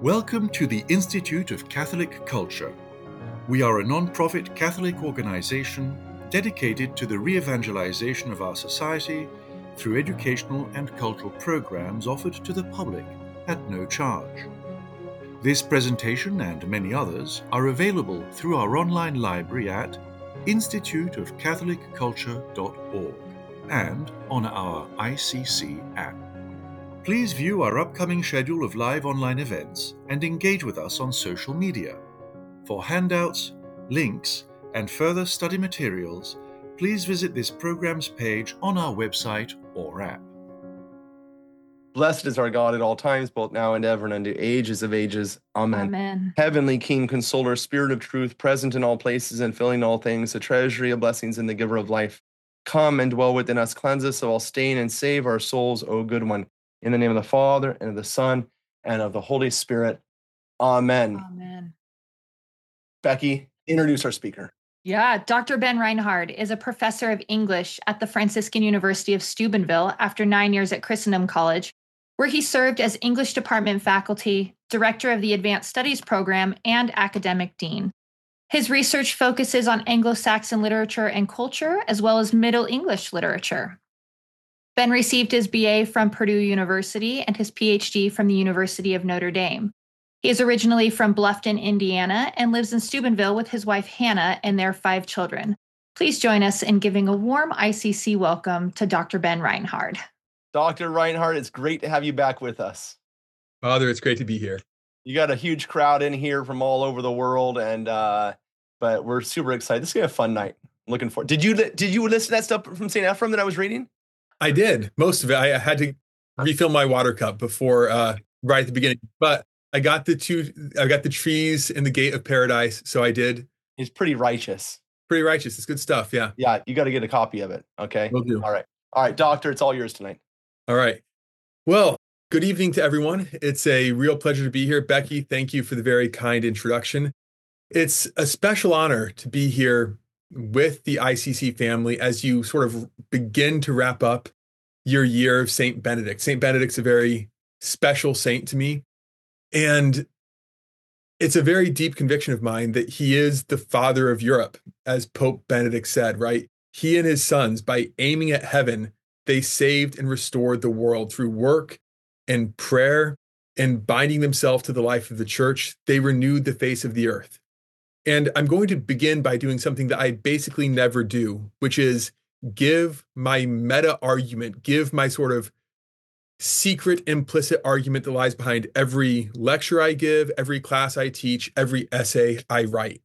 Welcome to the Institute of Catholic Culture. We are a non-profit Catholic organization dedicated to the re-evangelization of our society through educational and cultural programs offered to the public at no charge. This presentation and many others are available through our online library at instituteofcatholicculture.org and on our ICC app. Please view our upcoming schedule of live online events and engage with us on social media. For handouts, links, and further study materials, please visit this program's page on our website or app. Blessed is our God at all times, both now and ever, and unto ages of ages. Amen. Amen. Heavenly King, Consoler, Spirit of truth, present in all places and filling all things, the treasury of blessings and the giver of life, come and dwell within us, cleanse us of all stain, and save our souls, O good one. In the name of the Father, and of the Son, and of the Holy Spirit. Amen. Amen. Becky, introduce our speaker. Yeah, Dr. Ben Reinhard is a professor of English at the Franciscan University of Steubenville after 9 years at Christendom College, where he served as English department faculty, director of the Advanced Studies program, and academic dean. His research focuses on Anglo-Saxon literature and culture, as well as Middle English literature. Ben received his BA from Purdue University and his PhD from the University of Notre Dame. He is originally from Bluffton, Indiana, and lives in Steubenville with his wife Hannah and their 5 children. Please join us in giving a warm ICC welcome to Dr. Ben Reinhard. Dr. Reinhard, it's great to have you back with us. Father, it's great to be here. You got a huge crowd in here from all over the world, and but we're super excited. This is gonna be a fun night. I'm looking forward. Did you listen to that stuff from St. Ephrem that I was reading? I did. Most of it. I had to refill my water cup before right at the beginning. But I got the trees in the gate of paradise, so I did. He's pretty righteous. Pretty righteous. It's good stuff, yeah. Yeah, you got to get a copy of it, okay? Will do. All right, Doctor, it's all yours tonight. All right. Well, good evening to everyone. It's a real pleasure to be here. Becky, thank you for the very kind introduction. It's a special honor to be here with the ICC family as you sort of begin to wrap up your year of St. Benedict. St. Benedict's a very special saint to me. And it's a very deep conviction of mine that he is the father of Europe, as Pope Benedict said, right? He and his sons, by aiming at heaven, they saved and restored the world through work and prayer and binding themselves to the life of the church. They renewed the face of the earth. And I'm going to begin by doing something that I basically never do, which is give my meta argument, give my sort of secret implicit argument that lies behind every lecture I give, every class I teach, every essay I write.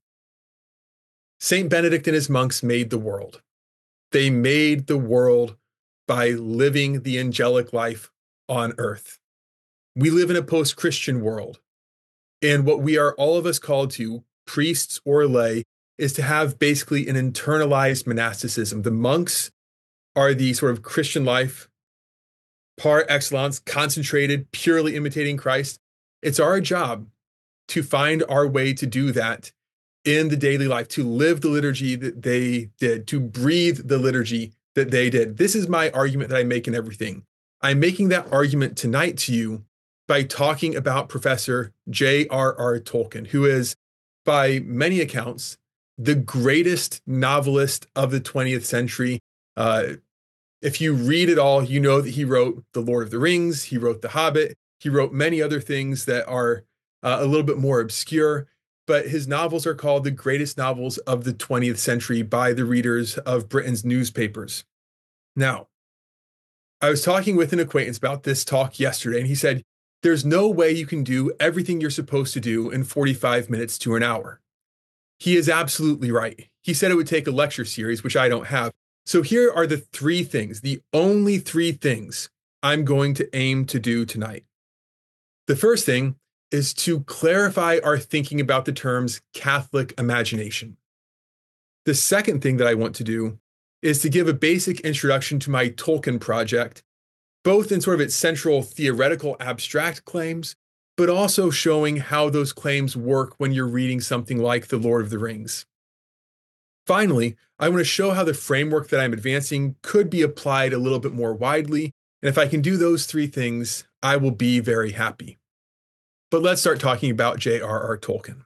St. Benedict and his monks made the world. They made the world by living the angelic life on earth. We live in a post-Christian world. And what we are all of us called to, priests or lay, is to have basically an internalized monasticism. The monks are the sort of Christian life par excellence, concentrated, purely imitating Christ. It's our job to find our way to do that in the daily life, to live the liturgy that they did, to breathe the liturgy that they did. This is my argument that I make in everything. I'm making that argument tonight to you by talking about Professor J.R.R. Tolkien, who is, by many accounts, the greatest novelist of the 20th century. If you read it all, you know that he wrote The Lord of the Rings, he wrote The Hobbit, he wrote many other things that are a little bit more obscure, but his novels are called the greatest novels of the 20th century by the readers of Britain's newspapers. Now, I was talking with an acquaintance about this talk yesterday, and he said, there's no way you can do everything you're supposed to do in 45 minutes to an hour. He is absolutely right. He said it would take a lecture series, which I don't have. So here are the 3 things, the only 3 things I'm going to aim to do tonight. The first thing is to clarify our thinking about the terms Catholic imagination. The second thing that I want to do is to give a basic introduction to my Tolkien project, both in sort of its central theoretical abstract claims, but also showing how those claims work when you're reading something like The Lord of the Rings. Finally, I want to show how the framework that I'm advancing could be applied a little bit more widely, and if I can do those 3 things, I will be very happy. But let's start talking about J.R.R. Tolkien.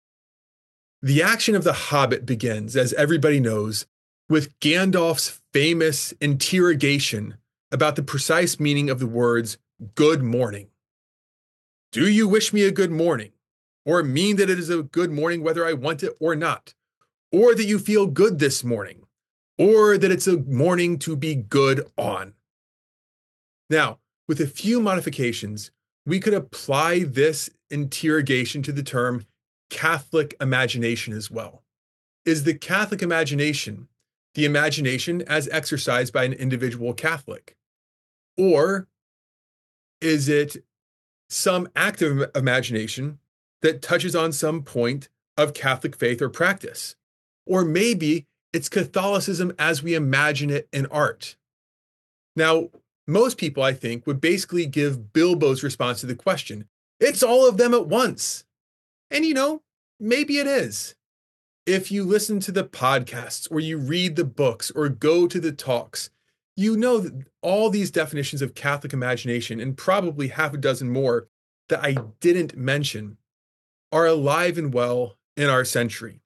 The action of The Hobbit begins, as everybody knows, with Gandalf's famous interrogation about the precise meaning of the words, good morning. Do you wish me a good morning? Or mean that it is a good morning whether I want it or not? Or that you feel good this morning? Or that it's a morning to be good on? Now, with a few modifications, we could apply this interrogation to the term Catholic imagination as well. Is the Catholic imagination the imagination as exercised by an individual Catholic? Or is it some active imagination that touches on some point of Catholic faith or practice? Or maybe it's Catholicism as we imagine it in art. Now, most people, I think, would basically give Bilbo's response to the question, it's all of them at once. And maybe it is. If you listen to the podcasts or you read the books or go to the talks, you know that all these definitions of Catholic imagination, and probably half a dozen more that I didn't mention, are alive and well in our century.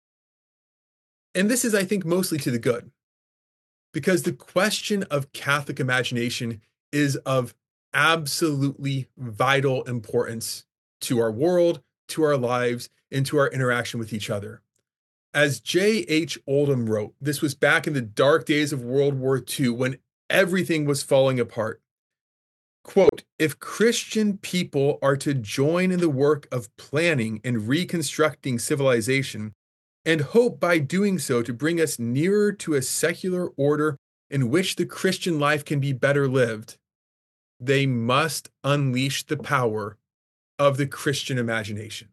And this is, I think, mostly to the good, because the question of Catholic imagination is of absolutely vital importance to our world, to our lives, and to our interaction with each other. As J.H. Oldham wrote, this was back in the dark days of World War II when everything was falling apart. Quote, if Christian people are to join in the work of planning and reconstructing civilization, and hope by doing so to bring us nearer to a secular order in which the Christian life can be better lived, they must unleash the power of the Christian imagination.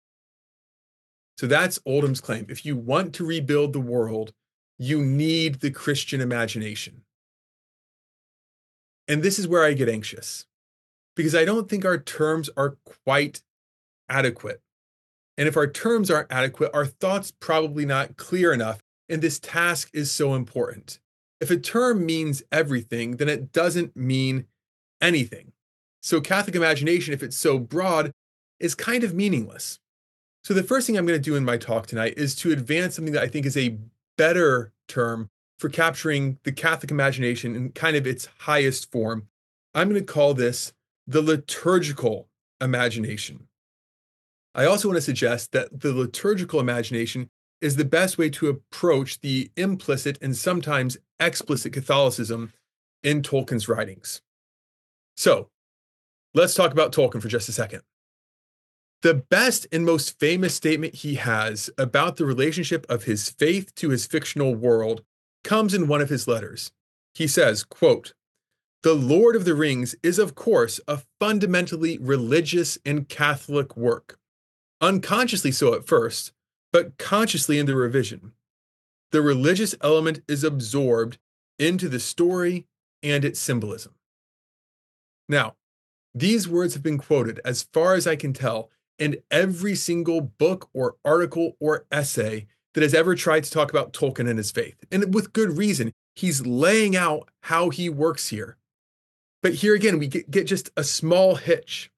So that's Oldham's claim. If you want to rebuild the world, you need the Christian imagination. And this is where I get anxious, because I don't think our terms are quite adequate. And if our terms aren't adequate, our thoughts probably not clear enough, and this task is so important. If a term means everything, then it doesn't mean anything. So Catholic imagination, if it's so broad, is kind of meaningless. So the first thing I'm going to do in my talk tonight is to advance something that I think is a better term for capturing the Catholic imagination in kind of its highest form. I'm going to call this the liturgical imagination. I also want to suggest that the liturgical imagination is the best way to approach the implicit and sometimes explicit Catholicism in Tolkien's writings. So, let's talk about Tolkien for just a second. The best and most famous statement he has about the relationship of his faith to his fictional world comes in one of his letters. He says, quote, "The Lord of the Rings is, of course, a fundamentally religious and Catholic work. Unconsciously so at first, but consciously in the revision. The religious element is absorbed into the story and its symbolism." Now, these words have been quoted, as far as I can tell, in every single book or article or essay that has ever tried to talk about Tolkien and his faith. And with good reason, he's laying out how he works here. But here again, we get just a small hitch.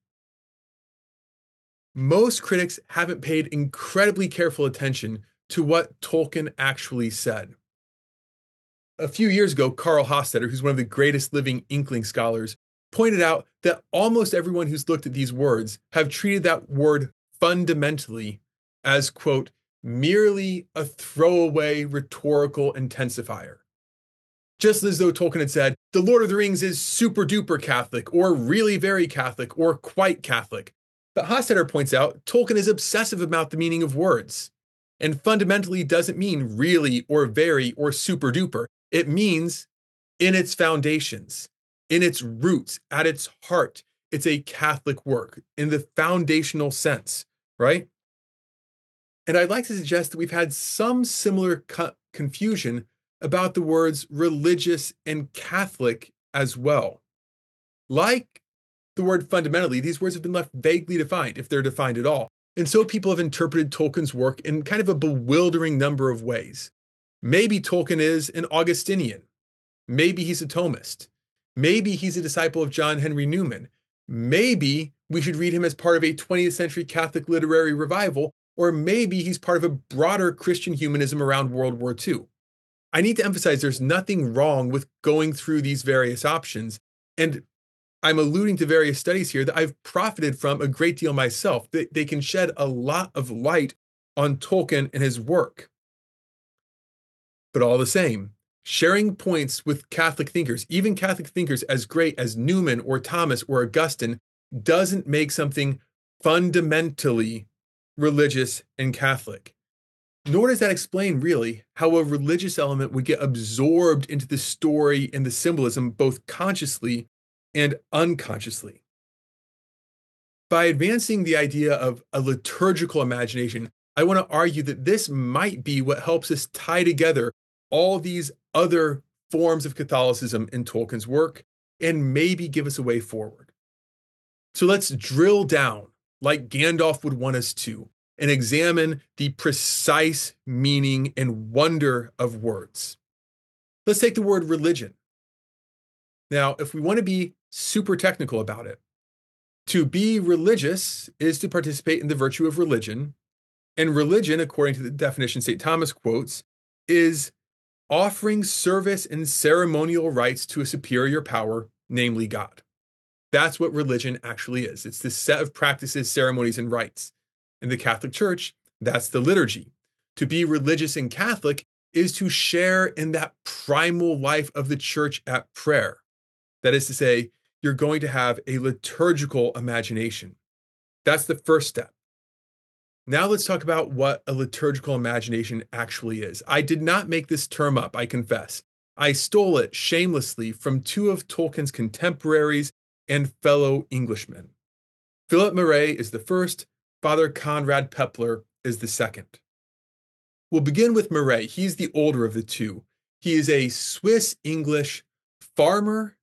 Most critics haven't paid incredibly careful attention to what Tolkien actually said. A few years ago, Karl Hofstadter, who's one of the greatest living Inkling scholars, pointed out that almost everyone who's looked at these words have treated that word fundamentally as, quote, merely a throwaway rhetorical intensifier. Just as though Tolkien had said, the Lord of the Rings is super duper Catholic, or really very Catholic, or quite Catholic. But Hofstadter points out Tolkien is obsessive about the meaning of words, and fundamentally doesn't mean really or very or super duper. It means in its foundations, in its roots, at its heart, it's a Catholic work in the foundational sense, right? And I'd like to suggest that we've had some similar confusion about the words religious and Catholic as well. Like the word fundamentally, these words have been left vaguely defined, if they're defined at all. And so people have interpreted Tolkien's work in kind of a bewildering number of ways. Maybe Tolkien is an Augustinian. Maybe he's a Thomist. Maybe he's a disciple of John Henry Newman. Maybe we should read him as part of a 20th century Catholic literary revival, or maybe he's part of a broader Christian humanism around World War II. I need to emphasize there's nothing wrong with going through these various options. And I'm alluding to various studies here that I've profited from a great deal myself. They can shed a lot of light on Tolkien and his work. But all the same, sharing points with Catholic thinkers, even Catholic thinkers as great as Newman or Thomas or Augustine, doesn't make something fundamentally religious and Catholic. Nor does that explain, really, how a religious element would get absorbed into the story and the symbolism both consciously and unconsciously. By advancing the idea of a liturgical imagination, I want to argue that this might be what helps us tie together all these other forms of Catholicism in Tolkien's work and maybe give us a way forward. So let's drill down, like Gandalf would want us to, and examine the precise meaning and wonder of words. Let's take the word religion. Now, if we want to be super technical about it, to be religious is to participate in the virtue of religion, and religion, according to the definition St. Thomas quotes, is offering service and ceremonial rites to a superior power, namely God. That's what religion actually is. It's this set of practices, ceremonies, and rites. In the Catholic Church, that's the liturgy. To be religious and Catholic is to share in that primal life of the church at prayer. That is to say, you're going to have a liturgical imagination. That's the first step. Now let's talk about what a liturgical imagination actually is. I did not make this term up, I confess. I stole it shamelessly from two of Tolkien's contemporaries and fellow Englishmen. Philip Murray is the first, Father Conrad Peppler is the second. We'll begin with Murray. He's the older of the two. He is a Swiss-English farmer,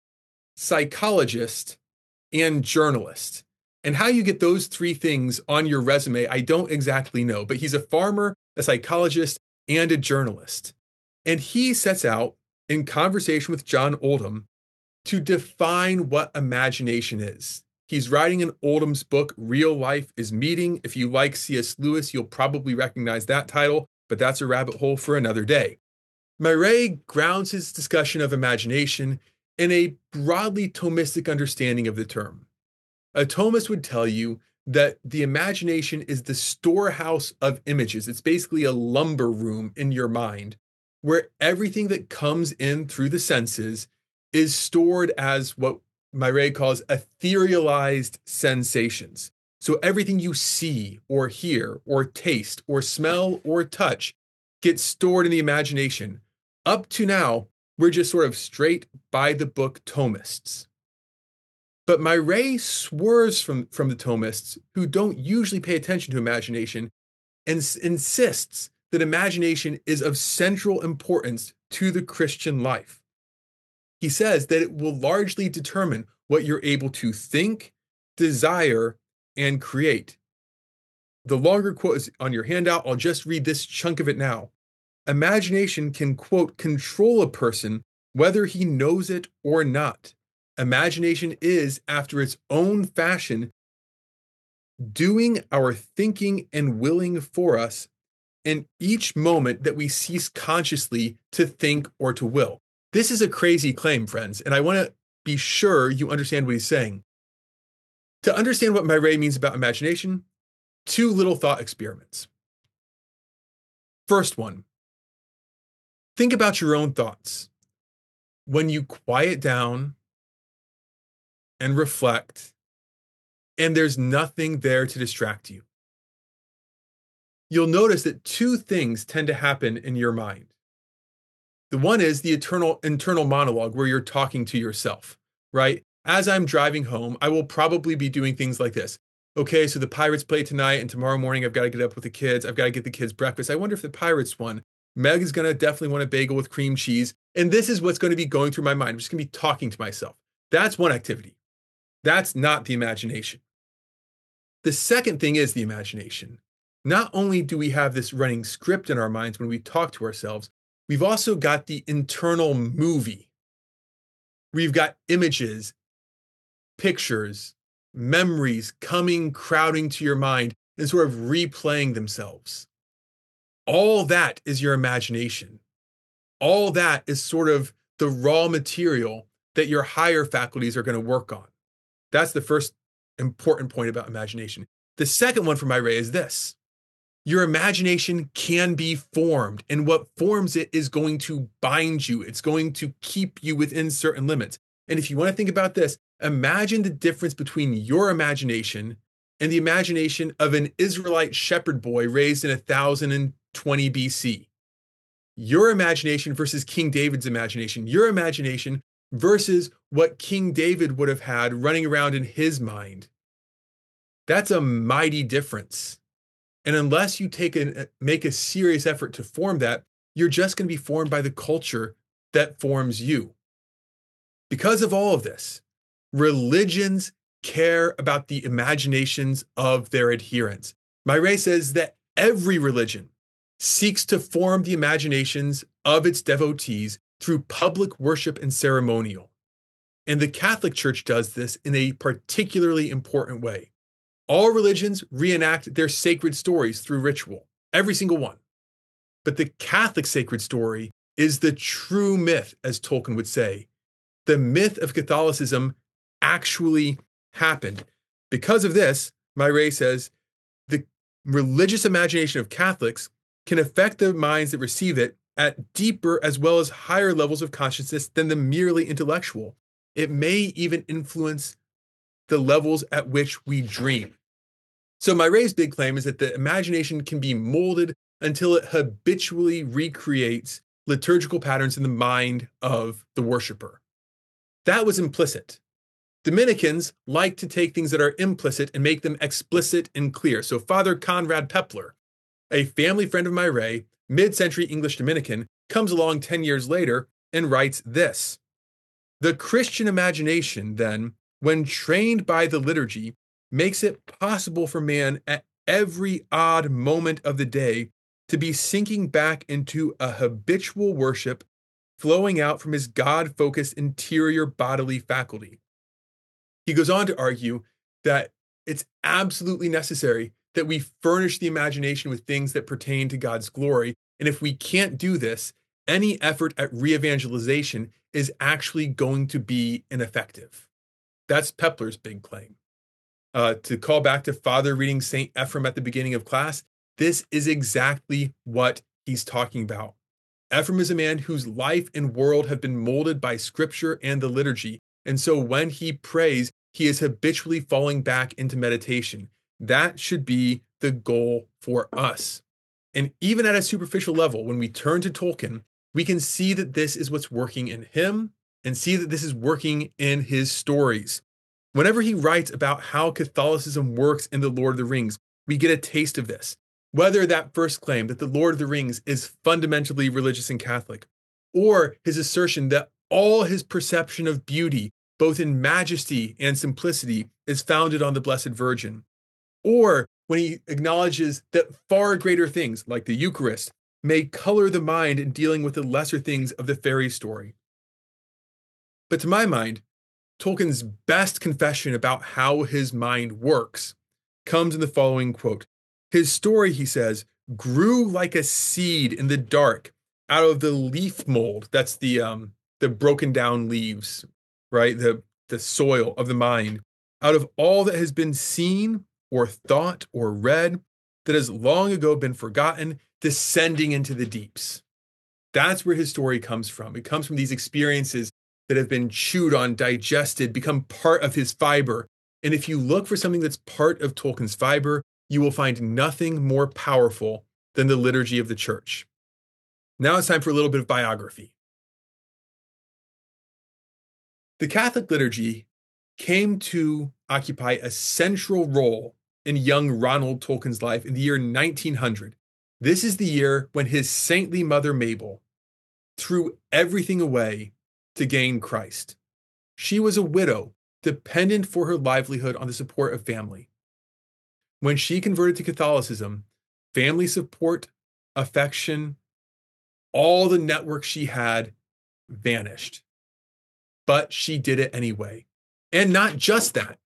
psychologist, and journalist. And how you get those three things on your resume, I don't exactly know, but he's a farmer, a psychologist, and a journalist. And he sets out, in conversation with John Oldham, to define what imagination is. He's writing in Oldham's book, Real Life is Meeting. If you like C.S. Lewis, you'll probably recognize that title, but that's a rabbit hole for another day. Murray grounds his discussion of imagination in a broadly Thomistic understanding of the term. A Thomist would tell you that the imagination is the storehouse of images. It's basically a lumber room in your mind where everything that comes in through the senses is stored as what Murray calls etherealized sensations. So everything you see or hear or taste or smell or touch gets stored in the imagination. Up to now, we're just sort of straight by the book Thomists. But Murray swerves from the Thomists, who don't usually pay attention to imagination, and insists that imagination is of central importance to the Christian life. He says that it will largely determine what you're able to think, desire, and create. The longer quote is on your handout. I'll just read this chunk of it now. Imagination can, quote, control a person whether he knows it or not. Imagination is, after its own fashion, doing our thinking and willing for us in each moment that we cease consciously to think or to will. This is a crazy claim, friends, and I want to be sure you understand what he's saying. To understand what Murray means about imagination, two little thought experiments. First one, think about your own thoughts. When you quiet down and reflect, and there's nothing there to distract you, you'll notice that two things tend to happen in your mind. The one is the internal monologue where you're talking to yourself, right? As I'm driving home, I will probably be doing things like this. Okay, so the Pirates play tonight, and tomorrow morning I've got to get up with the kids. I've got to get the kids breakfast. I wonder if the Pirates won. Meg is going to definitely want a bagel with cream cheese. And this is what's going to be going through my mind. I'm just going to be talking to myself. That's one activity. That's not the imagination. The second thing is the imagination. Not only do we have this running script in our minds when we talk to ourselves, we've also got the internal movie. We've got images, pictures, memories coming, crowding to your mind and sort of replaying themselves. All that is your imagination. All that is sort of the raw material that your higher faculties are going to work on. That's the first important point about imagination. The second one for Myrae is this. Your imagination can be formed, and what forms it is going to bind you. It's going to keep you within certain limits. And if you want to think about this, imagine the difference between your imagination and the imagination of an Israelite shepherd boy raised in 1020 BC. Your imagination versus King David's imagination. Your imagination versus what King David would have had running around in his mind. That's a mighty difference. And unless you make a serious effort to form that, you're just going to be formed by the culture that forms you. Because of all of this, religions care about the imaginations of their adherents. Myrae says that every religion seeks to form the imaginations of its devotees through public worship and ceremonial. And the Catholic Church does this in a particularly important way. All religions reenact their sacred stories through ritual, every single one. But the Catholic sacred story is the true myth, as Tolkien would say. The myth of Catholicism actually happened. Because of this, Myrae says, the religious imagination of Catholics can affect the minds that receive it at deeper as well as higher levels of consciousness than the merely intellectual. It may even influence the levels at which we dream. So Myrae's big claim is that the imagination can be molded until it habitually recreates liturgical patterns in the mind of the worshiper. That was implicit. Dominicans like to take things that are implicit and make them explicit and clear. So Father Conrad Pepler, a family friend of Myrae, mid-century English Dominican, comes along 10 years later and writes this. The Christian imagination, then, when trained by the liturgy, makes it possible for man at every odd moment of the day to be sinking back into a habitual worship flowing out from his God-focused interior bodily faculty. He goes on to argue that it's absolutely necessary that we furnish the imagination with things that pertain to God's glory, and if we can't do this, any effort at re-evangelization is actually going to be ineffective. That's Pepler's big claim. To call back to Father reading St. Ephrem at the beginning of class, this is exactly what he's talking about. Ephrem is a man whose life and world have been molded by Scripture and the liturgy, and so when he prays, he is habitually falling back into meditation. That should be the goal for us. And even at a superficial level, when we turn to Tolkien, we can see that this is what's working in him and see that this is working in his stories. Whenever he writes about how Catholicism works in The Lord of the Rings, we get a taste of this. Whether that first claim that The Lord of the Rings is fundamentally religious and Catholic, or his assertion that all his perception of beauty, both in majesty and simplicity, is founded on the Blessed Virgin, or when he acknowledges that far greater things, like the Eucharist, may color the mind in dealing with the lesser things of the fairy story. But to my mind, Tolkien's best confession about how his mind works comes in the following quote. His story, he says, grew like a seed in the dark out of the leaf mold. That's the broken down leaves, right? The soil of the mind. Out of all that has been seen or thought or read that has long ago been forgotten, descending into the deeps. That's where his story comes from. It comes from these experiences that have been chewed on, digested, become part of his fiber. And if you look for something that's part of Tolkien's fiber, you will find nothing more powerful than the liturgy of the church. Now it's time for a little bit of biography. The Catholic liturgy came to occupy a central role in young Ronald Tolkien's life in the year 1900. This is the year when his saintly mother Mabel threw everything away to gain Christ. She was a widow, dependent for her livelihood on the support of family. When she converted to Catholicism, family support, affection, all the network she had vanished. But she did it anyway. And not just that.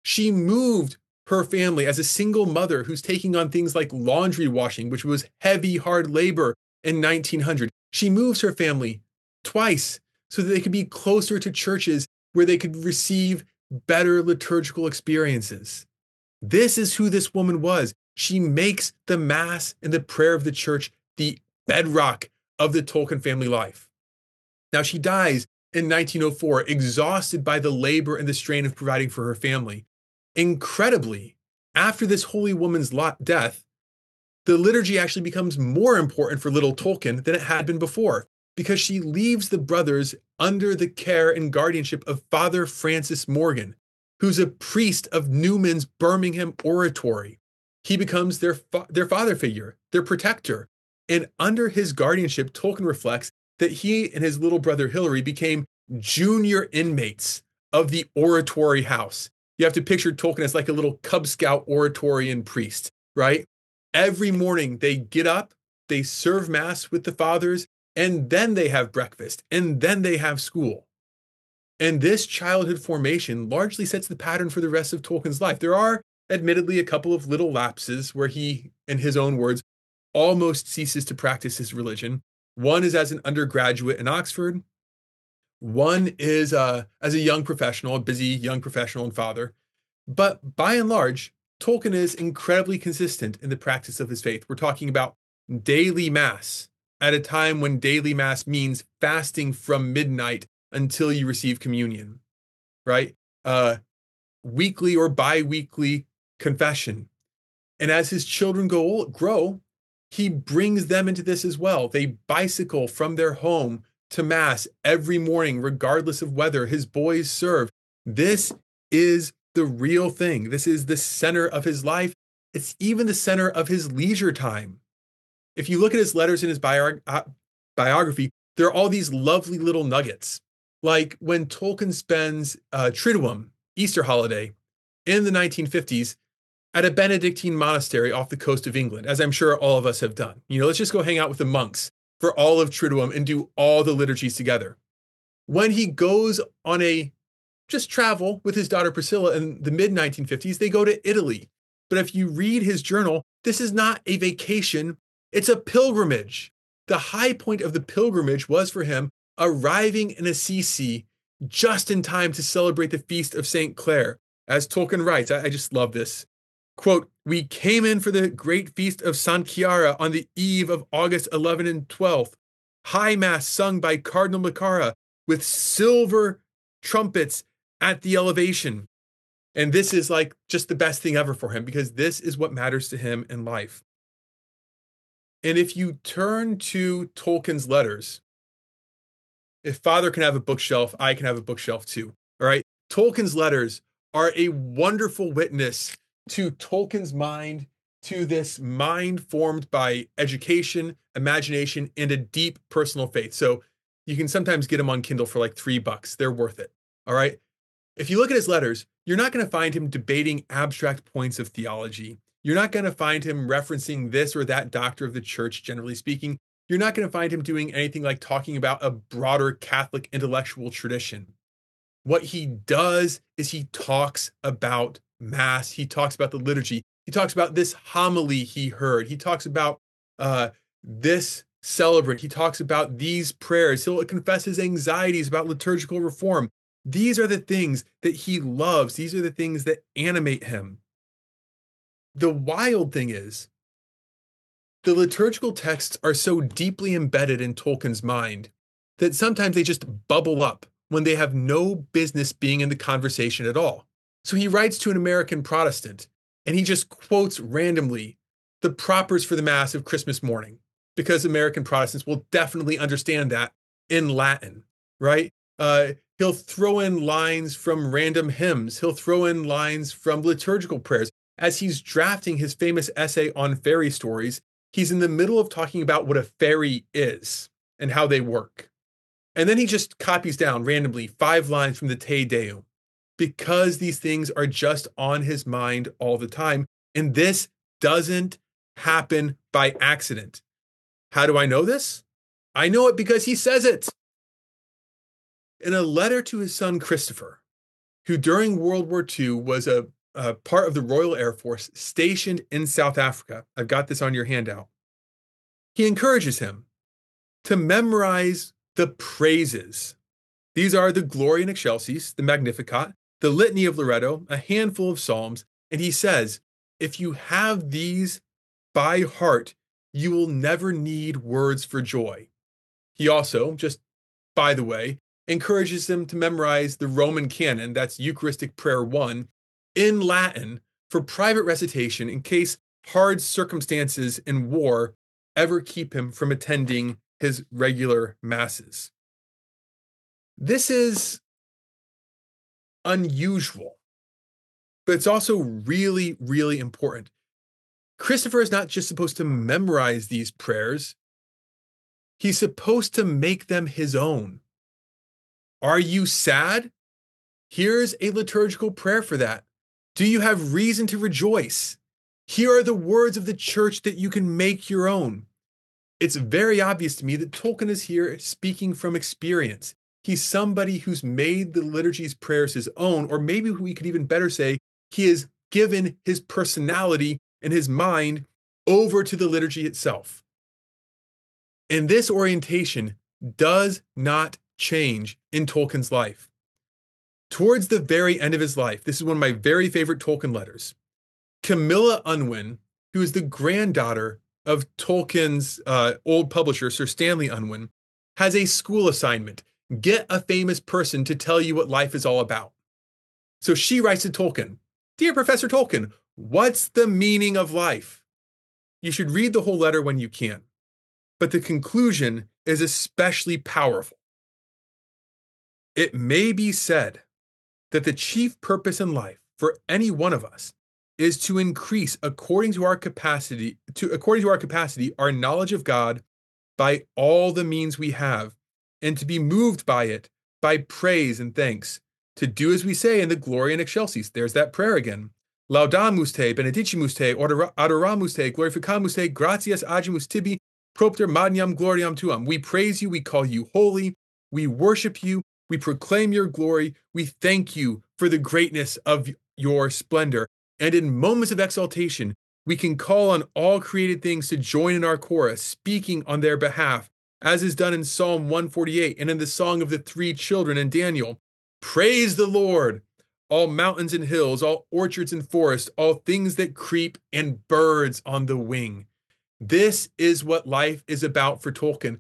She moved her family as a single mother who's taking on things like laundry washing, which was heavy, hard labor in 1900. She moves her family twice so that they could be closer to churches where they could receive better liturgical experiences. This is who this woman was. She makes the Mass and the prayer of the church the bedrock of the Tolkien family life. Now, she dies in 1904, exhausted by the labor and the strain of providing for her family. Incredibly, after this holy woman's death, the liturgy actually becomes more important for little Tolkien than it had been before, because she leaves the brothers under the care and guardianship of Father Francis Morgan, who's a priest of Newman's Birmingham Oratory. He becomes their father figure, their protector. And under his guardianship, Tolkien reflects that he and his little brother Hilary became junior inmates of the oratory house. You have to picture Tolkien as like a little Cub Scout oratorian priest, right? Every morning they get up, they serve Mass with the fathers, and then they have breakfast, and then they have school. And this childhood formation largely sets the pattern for the rest of Tolkien's life. There are admittedly a couple of little lapses where he, in his own words, almost ceases to practice his religion. One is as an undergraduate in Oxford. One is as a young professional, a busy young professional and father. But by and large, Tolkien is incredibly consistent in the practice of his faith. We're talking about daily Mass at a time when daily Mass means fasting from midnight until you receive communion, right? Weekly or bi-weekly confession. And as his children grow, he brings them into this as well. They bicycle from their home to Mass every morning, regardless of weather. His boys serve. This is the real thing. This is the center of his life. It's even the center of his leisure time. If you look at his letters in his biography, there are all these lovely little nuggets. Like when Tolkien spends Triduum, Easter holiday, in the 1950s at a Benedictine monastery off the coast of England, as I'm sure all of us have done. Let's just go hang out with the monks for all of Triduum and do all the liturgies together. When he goes on just travel with his daughter Priscilla in the mid-1950s, they go to Italy. But if you read his journal, this is not a vacation, it's a pilgrimage. The high point of the pilgrimage was for him arriving in Assisi just in time to celebrate the feast of St. Clare. As Tolkien writes, I just love this. Quote, "We came in for the great feast of St. Chiara on the eve of August 11 and 12th. High Mass sung by Cardinal Macara with silver trumpets at the elevation." And this is like just the best thing ever for him, because this is what matters to him in life. And if you turn to Tolkien's letters, if Father can have a bookshelf, I can have a bookshelf too. All right. Tolkien's letters are a wonderful witness to Tolkien's mind, to this mind formed by education, imagination, and a deep personal faith. So you can sometimes get them on Kindle for like $3. They're worth it. All right. If you look at his letters, you're not going to find him debating abstract points of theology. You're not going to find him referencing this or that doctor of the church, generally speaking. You're not going to find him doing anything like talking about a broader Catholic intellectual tradition. What he does is he talks about Mass. He talks about the liturgy. He talks about this homily he heard. He talks about this celebrant. He talks about these prayers. He'll confess his anxieties about liturgical reform. These are the things that he loves. These are the things that animate him. The wild thing is, the liturgical texts are so deeply embedded in Tolkien's mind that sometimes they just bubble up when they have no business being in the conversation at all. So he writes to an American Protestant, and he just quotes randomly the propers for the Mass of Christmas morning, because American Protestants will definitely understand that in Latin, right? He'll throw in lines from random hymns. He'll throw in lines from liturgical prayers. As he's drafting his famous essay on fairy stories, he's in the middle of talking about what a fairy is and how they work. And then he just copies down randomly 5 lines from the Te Deum, because these things are just on his mind all the time. And this doesn't happen by accident. How do I know this? I know it because he says it. In a letter to his son Christopher, who during World War II was a part of the Royal Air Force stationed in South Africa. I've got this on your handout. He encourages him to memorize the praises. These are the Gloria in Excelsis, the Magnificat, the Litany of Loretto, a handful of psalms, and he says, if you have these by heart, you will never need words for joy. He also, just by the way, encourages them to memorize the Roman canon, that's Eucharistic Prayer 1, in Latin for private recitation in case hard circumstances in war ever keep him from attending his regular masses. This is unusual, but it's also really, really important. Christopher is not just supposed to memorize these prayers, he's supposed to make them his own. Are you sad? Here's a liturgical prayer for that. Do you have reason to rejoice? Here are the words of the church that you can make your own. It's very obvious to me that Tolkien is here speaking from experience. He's somebody who's made the liturgy's prayers his own, or maybe we could even better say he has given his personality and his mind over to the liturgy itself. And this orientation does not change in Tolkien's life. Towards the very end of his life, this is one of my very favorite Tolkien letters. Camilla Unwin, who is the granddaughter of Tolkien's old publisher, Sir Stanley Unwin, has a school assignment. Get a famous person to tell you what life is all about. So she writes to Tolkien, Dear Professor Tolkien, what's the meaning of life? You should read the whole letter when you can. But the conclusion is especially powerful. It may be said that the chief purpose in life for any one of us is to increase according to our capacity our knowledge of God by all the means we have, and to be moved by it by praise and thanks, to do as we say in the Gloria in Excelsis. There's that prayer again. Laudamus te, benedicimus te, adoramus te, glorificamus te, gratias agimus tibi, propter magnam gloriam tuam. We praise you, we call you holy, we worship you, we proclaim your glory, we thank you for the greatness of your splendor. And in moments of exaltation, we can call on all created things to join in our chorus, speaking on their behalf, as is done in Psalm 148 and in the Song of the Three Children in Daniel. Praise the Lord, all mountains and hills, all orchards and forests, all things that creep and birds on the wing. This is what life is about for Tolkien.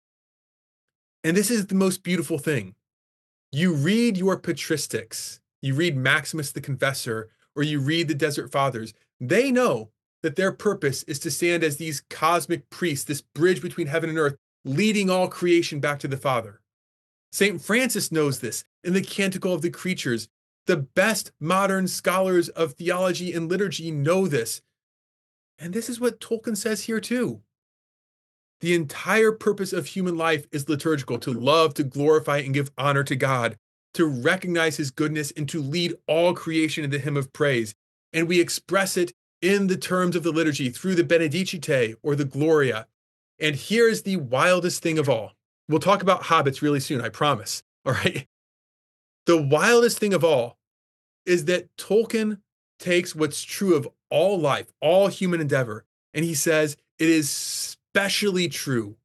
And this is the most beautiful thing. You read your patristics, you read Maximus the Confessor, or you read the Desert Fathers. They know that their purpose is to stand as these cosmic priests, this bridge between heaven and earth, leading all creation back to the Father. St. Francis knows this in the Canticle of the Creatures. The best modern scholars of theology and liturgy know this. And this is what Tolkien says here too. The entire purpose of human life is liturgical, to love, to glorify, and give honor to God, to recognize his goodness, and to lead all creation in the hymn of praise. And we express it in the terms of the liturgy through the Benedicite or the Gloria. And here's the wildest thing of all. We'll talk about hobbits really soon, I promise. All right. The wildest thing of all is that Tolkien takes what's true of all life, all human endeavor, and he says it is especially true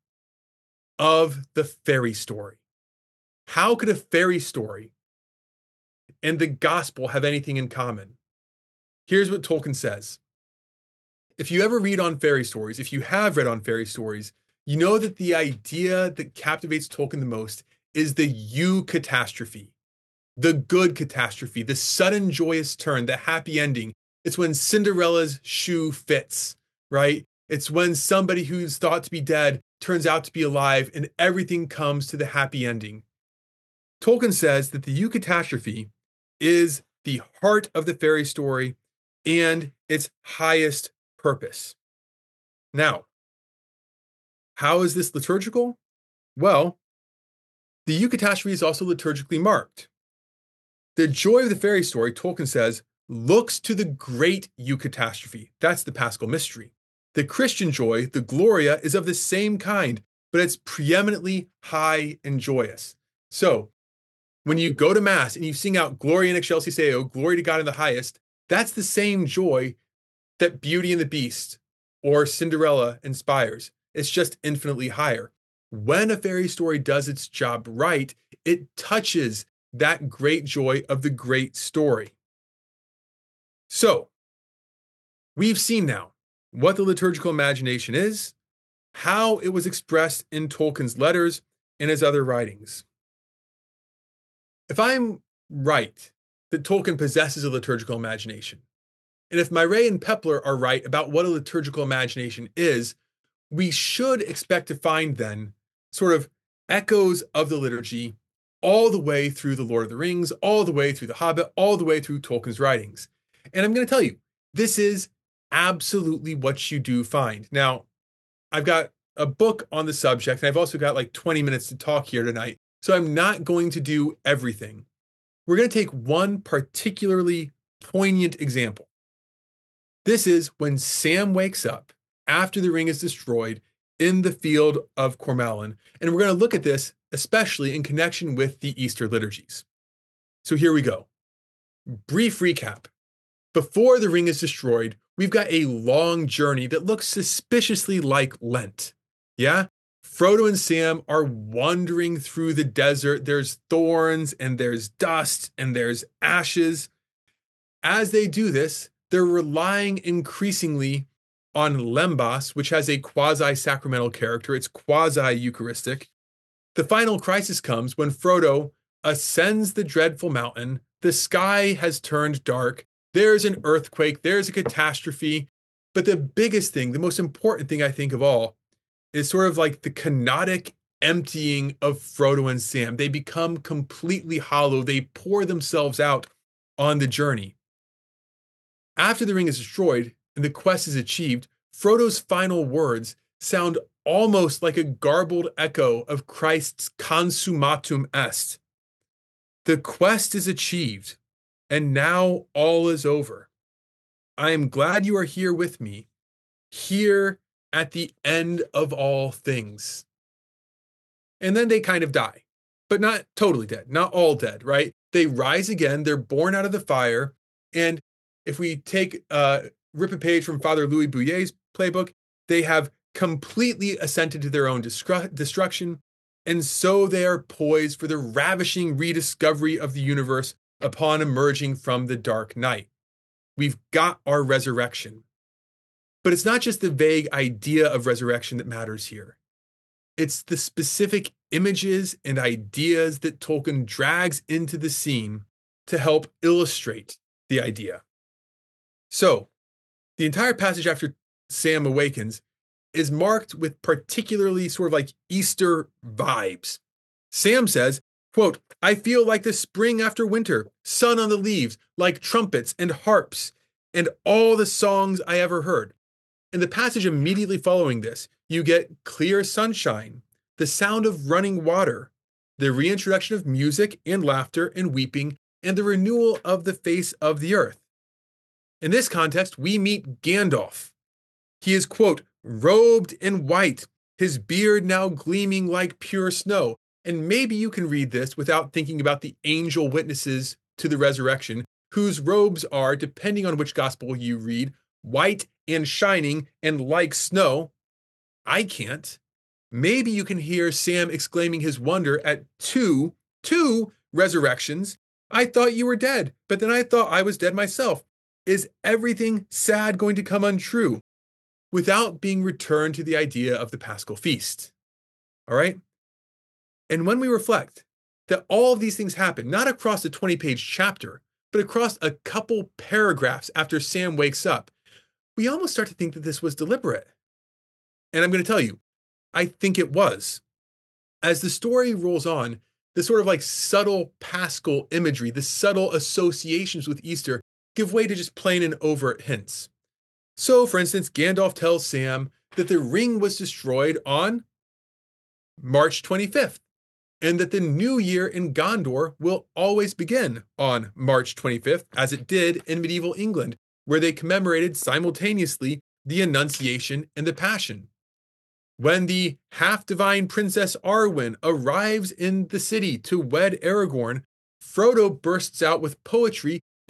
of the fairy story. How could a fairy story and the gospel have anything in common? Here's what Tolkien says. If you ever read on fairy stories, if you have read on fairy stories, you know that the idea that captivates Tolkien the most is the eucatastrophe, the good catastrophe, the sudden joyous turn, the happy ending. It's when Cinderella's shoe fits, right? It's when somebody who's thought to be dead turns out to be alive and everything comes to the happy ending. Tolkien says that the eucatastrophe is the heart of the fairy story and its highest purpose. Now, how is this liturgical? Well, the eucatastrophe is also liturgically marked. The joy of the fairy story, Tolkien says, looks to the great eucatastrophe. That's the Paschal mystery. The Christian joy, the Gloria, is of the same kind, but it's preeminently high and joyous. So, when you go to Mass and you sing out Gloria in Excelsis Deo, glory to God in the highest, That's the same joy that Beauty and the Beast or Cinderella inspires. It's just infinitely higher. When a fairy story does its job right, it touches that great joy of the great story. So, we've seen now what the liturgical imagination is, how it was expressed in Tolkien's letters and his other writings. If I'm right that Tolkien possesses a liturgical imagination, and if Mairet and Pepler are right about what a liturgical imagination is, we should expect to find then sort of echoes of the liturgy all the way through The Lord of the Rings, all the way through The Hobbit, all the way through Tolkien's writings. And I'm going to tell you, this is absolutely what you do find. Now, I've got a book on the subject, and I've also got like 20 minutes to talk here tonight, so I'm not going to do everything. We're going to take one particularly poignant example. This is when Sam wakes up after the ring is destroyed in the field of Cormallen, and we're going to look at this especially in connection with the Easter liturgies. So here we go. Brief recap. Before the ring is destroyed, we've got a long journey that looks suspiciously like Lent. Yeah? Frodo and Sam are wandering through the desert. There's thorns and there's dust and there's ashes. As they do this, they're relying increasingly on Lembas, which has a quasi-sacramental character. It's quasi-Eucharistic. The final crisis comes when Frodo ascends the dreadful mountain. The sky has turned dark. There's an earthquake. There's a catastrophe. But the biggest thing, the most important thing I think of all, is sort of like the kenotic emptying of Frodo and Sam. They become completely hollow. They pour themselves out on the journey. After the ring is destroyed and the quest is achieved, Frodo's final words sound almost like a garbled echo of Christ's consummatum est. The quest is achieved, and now all is over. I am glad you are here with me, here at the end of all things. And then they kind of die, but not totally dead, not all dead, right? They rise again, they're born out of the fire, and if we rip a page from Father Louis Bouillet's playbook, they have completely assented to their own destruction, and so they are poised for the ravishing rediscovery of the universe upon emerging from the dark night. We've got our resurrection. But it's not just the vague idea of resurrection that matters here. It's the specific images and ideas that Tolkien drags into the scene to help illustrate the idea. So, the entire passage after Sam awakens is marked with particularly sort of like Easter vibes. Sam says, quote, "I feel like the spring after winter, sun on the leaves, like trumpets and harps, and all the songs I ever heard." In the passage immediately following this, you get clear sunshine, the sound of running water, the reintroduction of music and laughter and weeping, and the renewal of the face of the earth. In this context, we meet Gandalf. He is, quote, "robed in white, his beard now gleaming like pure snow." And maybe you can read this without thinking about the angel witnesses to the resurrection, whose robes are, depending on which gospel you read, white and shining and like snow. I can't. Maybe you can hear Sam exclaiming his wonder at two resurrections. "I thought you were dead, but then I thought I was dead myself. Is everything sad going to come untrue?" Without being returned to the idea of the Paschal Feast. All right? And when we reflect that all of these things happen, not across a 20-page chapter, but across a couple paragraphs after Sam wakes up, we almost start to think that this was deliberate. And I'm going to tell you, I think it was. As the story rolls on, the sort of like subtle Paschal imagery, the subtle associations with Easter give way to just plain and overt hints. So, for instance, Gandalf tells Sam that the ring was destroyed on March 25th, and that the new year in Gondor will always begin on March 25th, as it did in medieval England, where they commemorated simultaneously the Annunciation and the Passion. When the half-divine Princess Arwen arrives in the city to wed Aragorn, Frodo bursts out with poetry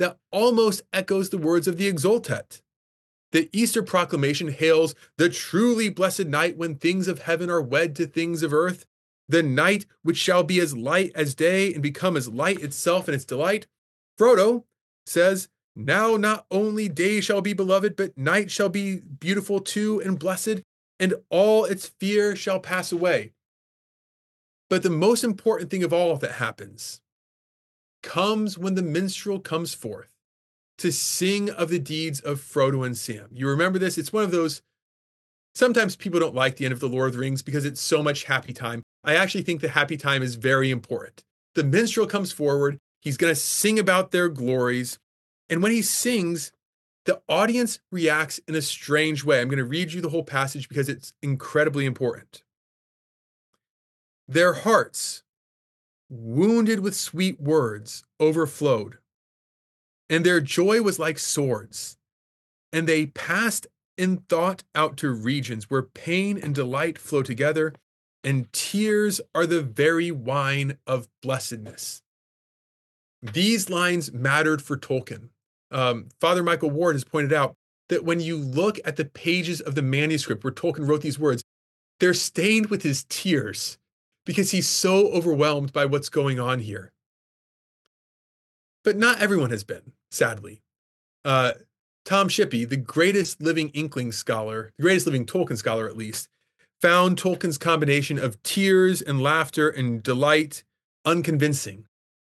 that almost echoes the words of the Exultet. The Easter proclamation hails the truly blessed night when things of heaven are wed to things of earth, the night which shall be as light as day and become as light itself in its delight. Frodo says, now not only day shall be beloved, but night shall be beautiful too and blessed, and all its fear shall pass away. But the most important thing of all that happens comes when the minstrel comes forth to sing of the deeds of Frodo and Sam. You remember this? It's one of those, sometimes people don't like the end of The Lord of the Rings because it's so much happy time. I actually think the happy time is very important. The minstrel comes forward. He's going to sing about their glories. And when he sings, the audience reacts in a strange way. I'm going to read you the whole passage because it's incredibly important. Their hearts, wounded with sweet words, overflowed, and their joy was like swords, and they passed in thought out to regions where pain and delight flow together, and tears are the very wine of blessedness. These lines mattered for Tolkien. Father Michael Ward has pointed out that when you look at the pages of the manuscript where Tolkien wrote these words, they're stained with his tears because he's so overwhelmed by what's going on here. But not everyone has been, sadly. Tom Shippey, the greatest living Inkling scholar, the greatest living Tolkien scholar at least, found Tolkien's combination of tears and laughter and delight unconvincing.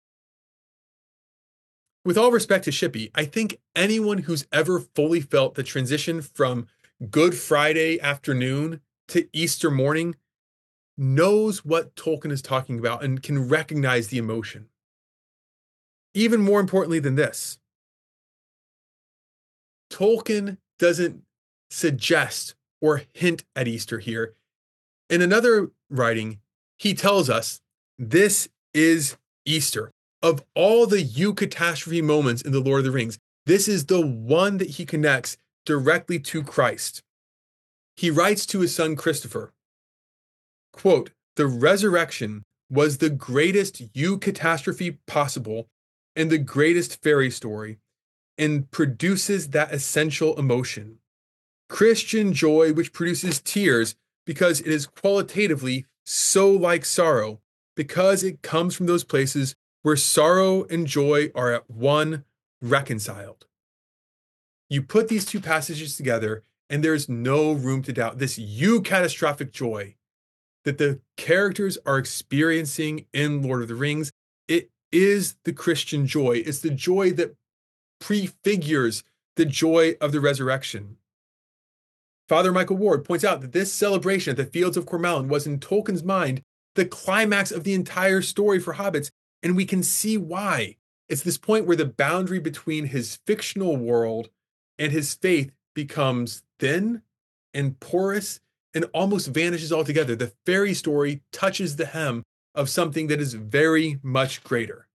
With all respect to Shippey, I think anyone who's ever fully felt the transition from Good Friday afternoon to Easter morning knows what Tolkien is talking about and can recognize the emotion. Even more importantly than this, Tolkien doesn't suggest or hint at Easter here. In another writing, he tells us this is Easter. Of all the eucatastrophe moments in The Lord of the Rings, this is the one that he connects directly to Christ. He writes to his son Christopher, quote, the resurrection was the greatest eucatastrophe possible and the greatest fairy story, and produces that essential emotion. Christian joy which produces tears because it is qualitatively so like sorrow, because it comes from those places where sorrow and joy are at one, reconciled. You put these two passages together, and there's no room to doubt this eucatastrophic joy that the characters are experiencing in Lord of the Rings. It is the Christian joy. It's the joy that prefigures the joy of the resurrection. Father Michael Ward points out that this celebration at the Fields of Cormelin was in Tolkien's mind the climax of the entire story for hobbits, and we can see why. It's this point where the boundary between his fictional world and his faith becomes thin and porous and almost vanishes altogether. The fairy story touches the hem of something that is very much greater.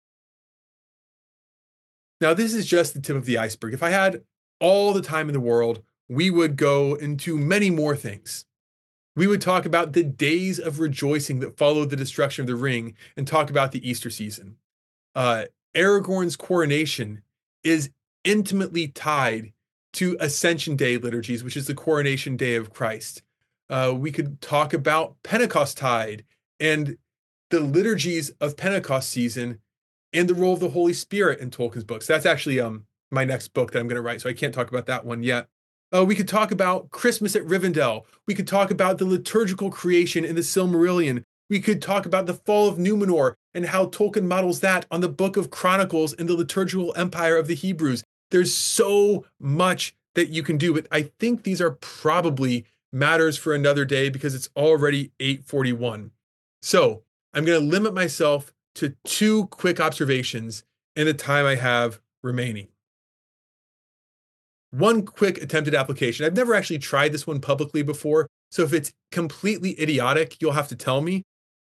Now, this is just the tip of the iceberg. If I had all the time in the world, we would go into many more things. We would talk about the days of rejoicing that followed the destruction of the ring and talk about the Easter season. Aragorn's coronation is intimately tied to Ascension Day liturgies, which is the coronation day of Christ. We could talk about Pentecosttide and the liturgies of Pentecost season and the role of the Holy Spirit in Tolkien's books. That's actually my next book that I'm going to write, so I can't talk about that one yet. We could talk about Christmas at Rivendell. We could talk about the liturgical creation in the Silmarillion. We could talk about the fall of Numenor and how Tolkien models that on the Book of Chronicles in the liturgical empire of the Hebrews. There's so much that you can do, but I think these are probably matters for another day because it's already 8:41. So I'm going to limit myself to 2 quick observations in the time I have remaining. One quick attempted application. I've never actually tried this one publicly before, so if it's completely idiotic, you'll have to tell me.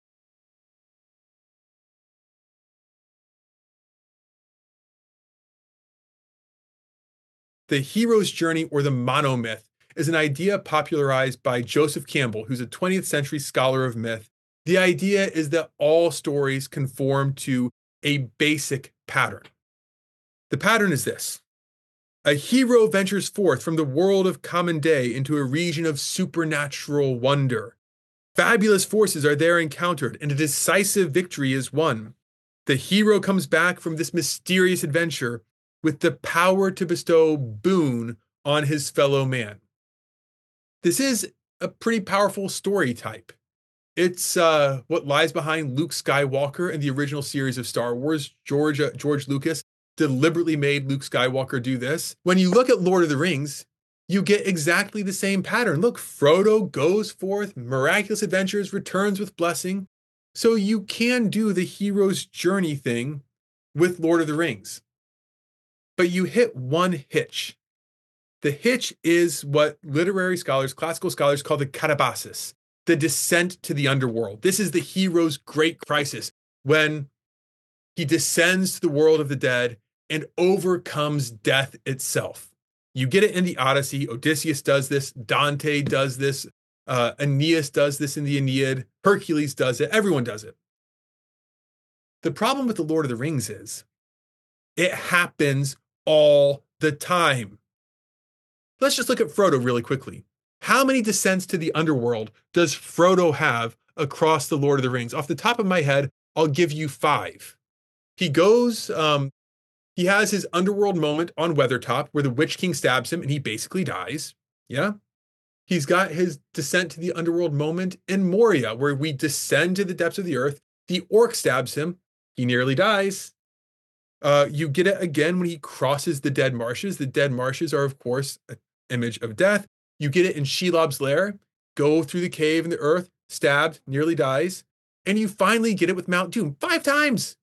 The hero's journey, or the monomyth, is an idea popularized by Joseph Campbell, who's a 20th century scholar of myth. The idea is that all stories conform to a basic pattern. The pattern is this. A hero ventures forth from the world of common day into a region of supernatural wonder. Fabulous forces are there encountered, and a decisive victory is won. The hero comes back from this mysterious adventure with the power to bestow boon on his fellow man. This is a pretty powerful story type. It's what lies behind Luke Skywalker in the original series of Star Wars. George Lucas deliberately made Luke Skywalker do this. When you look at Lord of the Rings, you get exactly the same pattern. Look, Frodo goes forth, miraculous adventures, returns with blessing. So you can do the hero's journey thing with Lord of the Rings. But you hit one hitch. The hitch is what literary scholars, classical scholars call the katabasis, the descent to the underworld. This is the hero's great crisis when he descends to the world of the dead and overcomes death itself. You get it in the Odyssey. Odysseus does this. Dante does this. Aeneas does this in the Aeneid. Hercules does it. Everyone does it. The problem with the Lord of the Rings is it happens all the time. Let's just look at Frodo really quickly. How many descents to the underworld does Frodo have across the Lord of the Rings? Off the top of my head, I'll give you 5. He goes, he has his underworld moment on Weathertop where the Witch King stabs him and he basically dies. Yeah. He's got his descent to the underworld moment in Moria where we descend to the depths of the earth. The orc stabs him. He nearly dies. You get it again when he crosses the Dead Marshes. The Dead Marshes are, of course, an image of death. You get it in Shelob's lair. Go through the cave in the earth, stabbed, nearly dies. And you finally get it with Mount Doom 5 times.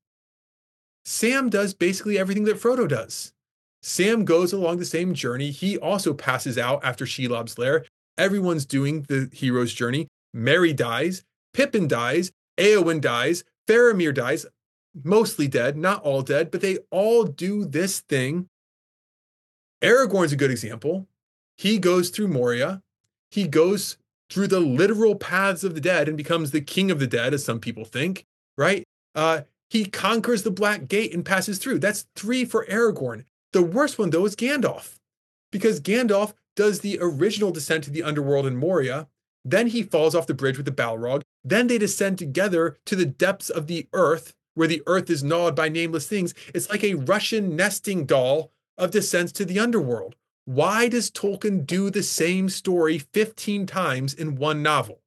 Sam does basically everything that Frodo does. Sam goes along the same journey. He also passes out after Shelob's lair. Everyone's doing the hero's journey. Merry dies. Pippin dies. Éowyn dies. Faramir dies. Mostly dead, not all dead, but they all do this thing. Aragorn's a good example. He goes through Moria. He goes through the literal paths of the dead and becomes the king of the dead, as some people think, right? He conquers the Black Gate and passes through. That's 3 for Aragorn. The worst one, though, is Gandalf, because Gandalf does the original descent to the underworld in Moria. Then he falls off the bridge with the Balrog. Then they descend together to the depths of the earth, where the earth is gnawed by nameless things. It's like a Russian nesting doll of descents to the underworld. Why does Tolkien do the same story 15 times in one novel?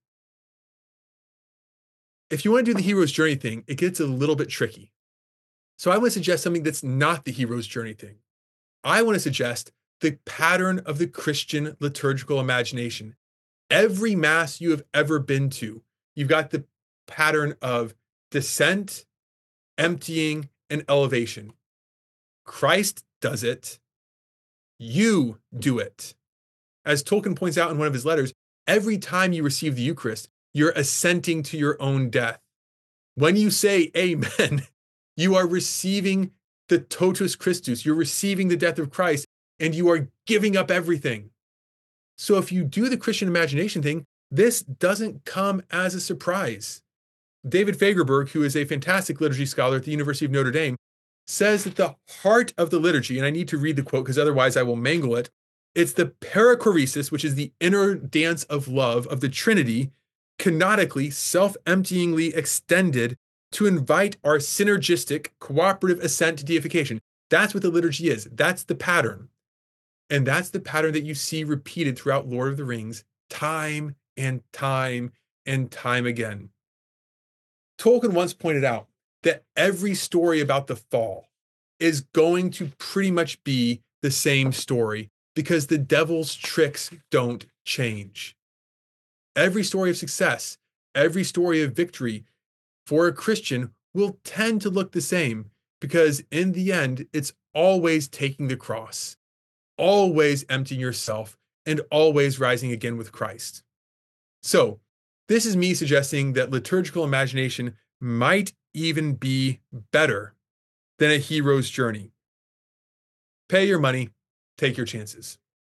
If you want to do the hero's journey thing, it gets a little bit tricky. So I want to suggest something that's not the hero's journey thing. I want to suggest the pattern of the Christian liturgical imagination. Every Mass you have ever been to, you've got the pattern of descent, emptying, and elevation. Christ does it. You do it. As Tolkien points out in one of his letters, every time you receive the Eucharist, you're assenting to your own death. When you say amen, you are receiving the totus Christus. You're receiving the death of Christ, and you are giving up everything. So if you do the Christian imagination thing, this doesn't come as a surprise. David Fagerberg, who is a fantastic liturgy scholar at the University of Notre Dame, says that the heart of the liturgy, and I need to read the quote because otherwise I will mangle it, it's the perichoresis, which is the inner dance of love of the Trinity, canonically, self-emptyingly extended to invite our synergistic, cooperative assent to deification. That's what the liturgy is. That's the pattern. And that's the pattern that you see repeated throughout Lord of the Rings, time and time and time again. Tolkien once pointed out that every story about the fall is going to pretty much be the same story because the devil's tricks don't change. Every story of success, every story of victory for a Christian will tend to look the same because in the end, it's always taking the cross, always emptying yourself, and always rising again with Christ. So this is me suggesting that liturgical imagination might even be better than a hero's journey. Pay your money, take your chances.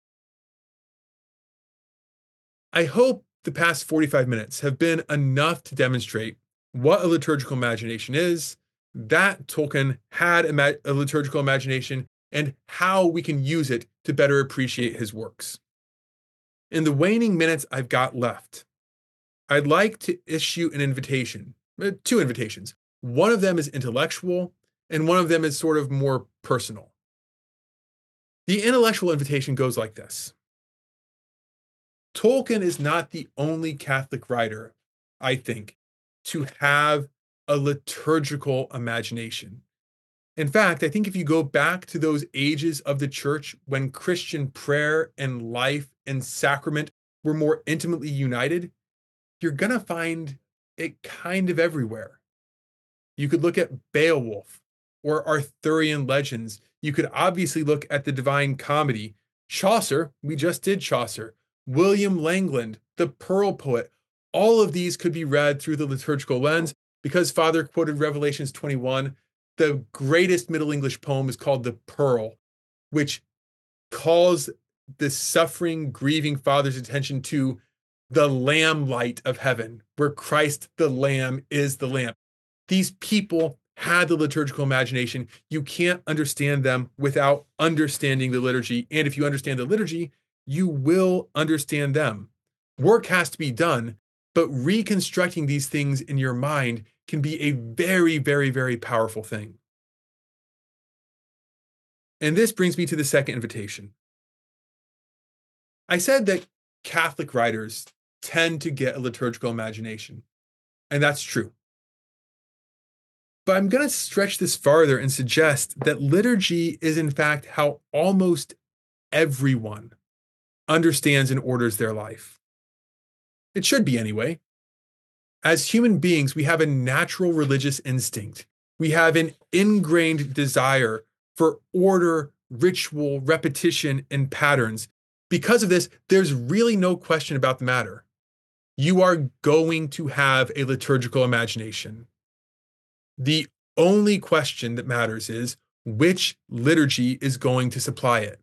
I hope the past 45 minutes have been enough to demonstrate what a liturgical imagination is, that Tolkien had a liturgical imagination, and how we can use it to better appreciate his works. In the waning minutes I've got left, I'd like to issue an invitation, two invitations. One of them is intellectual, and one of them is sort of more personal. The intellectual invitation goes like this. Tolkien is not the only Catholic writer, I think, to have a liturgical imagination. In fact, I think if you go back to those ages of the church when Christian prayer and life and sacrament were more intimately united, you're going to find it kind of everywhere. You could look at Beowulf or Arthurian legends. You could obviously look at the Divine Comedy. Chaucer, we just did Chaucer. William Langland, the Pearl Poet. All of these could be read through the liturgical lens. Because Father quoted Revelations 21, the greatest Middle English poem is called The Pearl, which calls the suffering, grieving Father's attention to the lamb light of heaven, where Christ the Lamb is the lamp. These people had the liturgical imagination. You can't understand them without understanding the liturgy. And if you understand the liturgy, you will understand them. Work has to be done, but reconstructing these things in your mind can be a very, very, very powerful thing. And this brings me to the second invitation. I said that Catholic writers tend to get a liturgical imagination, and that's true. But I'm going to stretch this farther and suggest that liturgy is, in fact, how almost everyone understands and orders their life. It should be anyway. As human beings, we have a natural religious instinct. We have an ingrained desire for order, ritual, repetition, and patterns. Because of this, there's really no question about the matter. You are going to have a liturgical imagination. The only question that matters is which liturgy is going to supply it.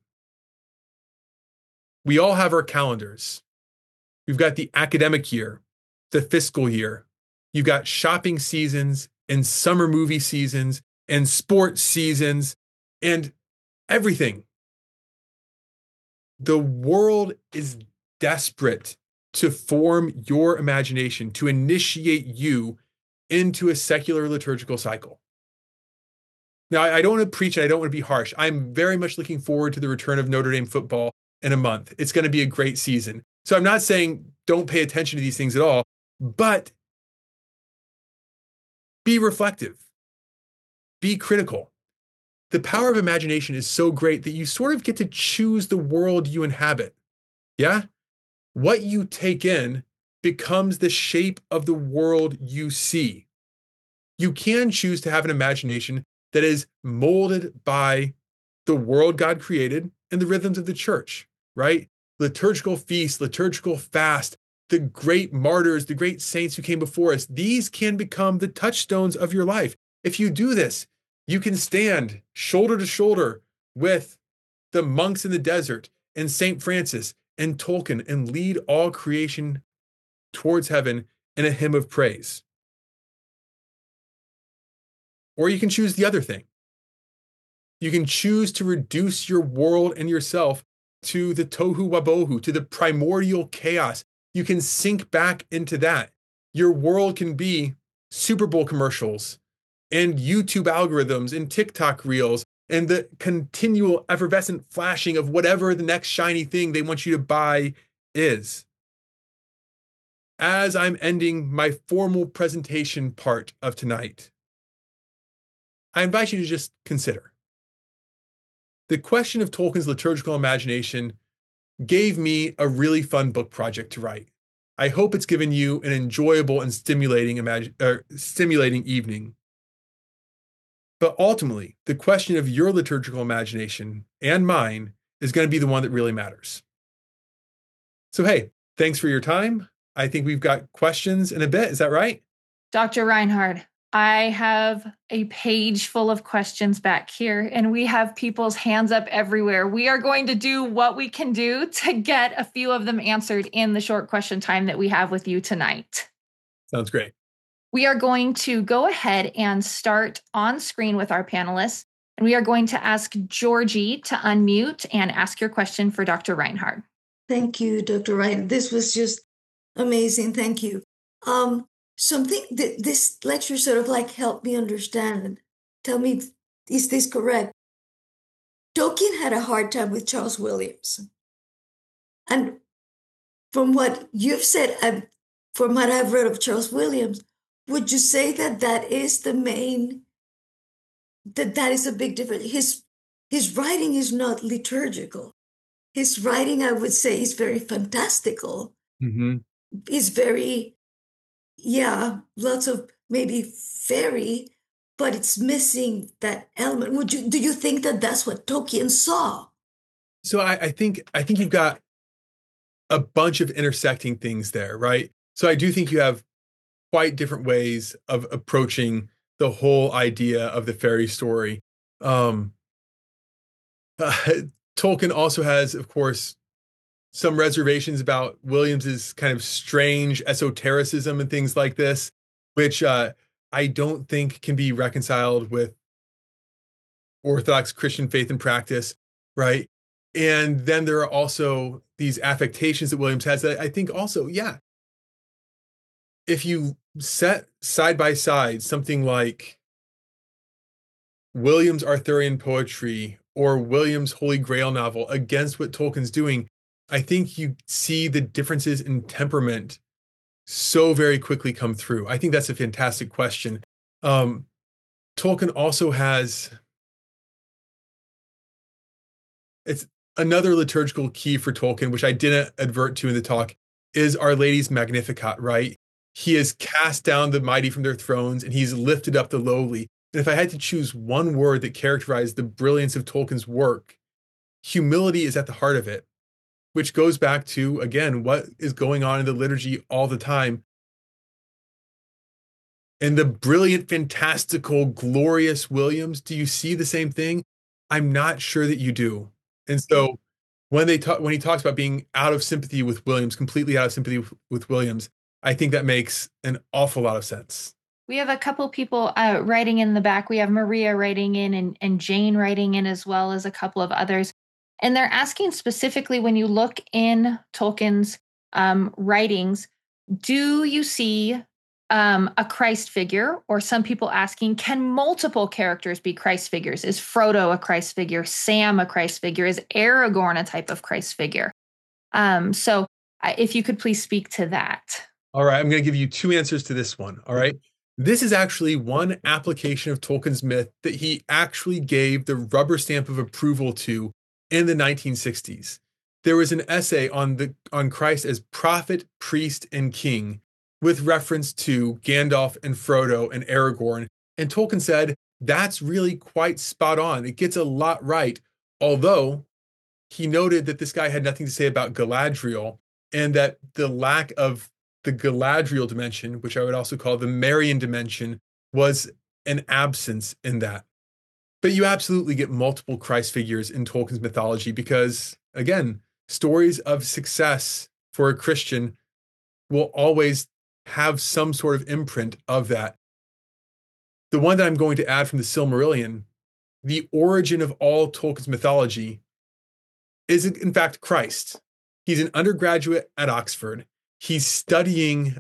We all have our calendars. We've got the academic year, the fiscal year. You've got shopping seasons and summer movie seasons and sports seasons and everything. The world is desperate to form your imagination, to initiate you into a secular liturgical cycle. Now, I don't want to preach and I don't want to be harsh. I'm very much looking forward to the return of Notre Dame football in a month. It's going to be a great season. So I'm not saying don't pay attention to these things at all, but be reflective, be critical. The power of imagination is so great that you sort of get to choose the world you inhabit. Yeah? What you take in becomes the shape of the world you see. You can choose to have an imagination that is molded by the world God created and the rhythms of the church, right? Liturgical feast, liturgical fast, the great martyrs, the great saints who came before us. These can become the touchstones of your life. If you do this, you can stand shoulder to shoulder with the monks in the desert and St. Francis and Tolkien and lead all creation towards heaven in a hymn of praise. Or you can choose the other thing. You can choose to reduce your world and yourself to the tohu wabohu, to the primordial chaos. You can sink back into that. Your world can be Super Bowl commercials and YouTube algorithms and TikTok reels and the continual effervescent flashing of whatever the next shiny thing they want you to buy is. As I'm ending my formal presentation part of tonight, I invite you to just consider. The question of Tolkien's liturgical imagination gave me a really fun book project to write. I hope it's given you an enjoyable and stimulating evening. But ultimately, the question of your liturgical imagination and mine is going to be the one that really matters. So, hey, thanks for your time. I think we've got questions in a bit. Is that right? Dr. Reinhard, I have a page full of questions back here, and we have people's hands up everywhere. We are going to do what we can do to get a few of them answered in the short question time that we have with you tonight. Sounds great. We are going to go ahead and start on screen with our panelists. And we are going to ask Georgie to unmute and ask your question for Dr. Reinhard. Thank you, Dr. Reinhard. This was just amazing. Thank you. Something that this lecture sort of like helped me understand. Tell me, is this correct? Tolkien had a hard time with Charles Williams. And from what you've said, from what I've read of Charles Williams, would you say that that is the main, that is a big difference? His writing is not liturgical. His writing, I would say, is very fantastical. Mm-hmm. Is very, lots of maybe fairy, but it's missing that element. Do you think that that's what Tolkien saw? So I think you've got a bunch of intersecting things there, right? So I do think you have quite different ways of approaching the whole idea of the fairy story. Tolkien also has, of course, some reservations about Williams's kind of strange esotericism and things like this, which I don't think can be reconciled with Orthodox Christian faith and practice, right? And then there are also these affectations that Williams has that I think also, if you set side by side something like Williams' Arthurian poetry or Williams' Holy Grail novel against what Tolkien's doing, I think you see the differences in temperament so very quickly come through. I think that's a fantastic question. Tolkien also has, it's another liturgical key for Tolkien, which I didn't advert to in the talk, is Our Lady's Magnificat, right? He has cast down the mighty from their thrones and he's lifted up the lowly. And if I had to choose one word that characterized the brilliance of Tolkien's work, humility is at the heart of it, which goes back to, again, what is going on in the liturgy all the time. And the brilliant, fantastical, glorious Williams, do you see the same thing? I'm not sure that you do. And so when he talks about being out of sympathy with Williams, completely out of sympathy with Williams, I think that makes an awful lot of sense. We have a couple people writing in the back. We have Maria writing in and Jane writing in, as well as a couple of others. And they're asking specifically, when you look in Tolkien's writings, do you see a Christ figure? Or some people asking, can multiple characters be Christ figures? Is Frodo a Christ figure? Sam a Christ figure? Is Aragorn a type of Christ figure? So if you could please speak to that. All right, I'm going to give you two answers to this one. All right. This is actually one application of Tolkien's myth that he actually gave the rubber stamp of approval to in the 1960s. There was an essay on Christ as prophet, priest, and king, with reference to Gandalf and Frodo and Aragorn. And Tolkien said, that's really quite spot on. It gets a lot right. Although he noted that this guy had nothing to say about Galadriel, and that the lack of the Galadriel dimension, which I would also call the Marian dimension, was an absence in that. But you absolutely get multiple Christ figures in Tolkien's mythology because, again, stories of success for a Christian will always have some sort of imprint of that. The one that I'm going to add from the Silmarillion, the origin of all Tolkien's mythology is, in fact, Christ. He's an undergraduate at Oxford. He's studying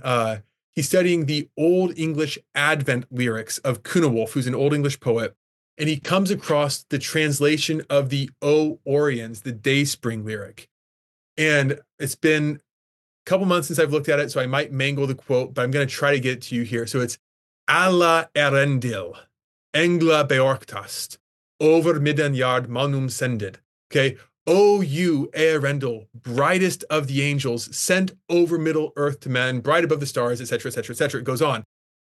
the Old English Advent lyrics of Cunewulf, who's an Old English poet, and he comes across the translation of the O Oriens, the Dayspring lyric. And it's been a couple months since I've looked at it, so I might mangle the quote, but I'm going to try to get it to you here. So it's Alla Erendil, Engla Beorchtast, over Midgard Manum sended. Okay. O you, Eärendil, brightest of the angels, sent over Middle Earth to men, bright above the stars, etc., etc., etc. It goes on.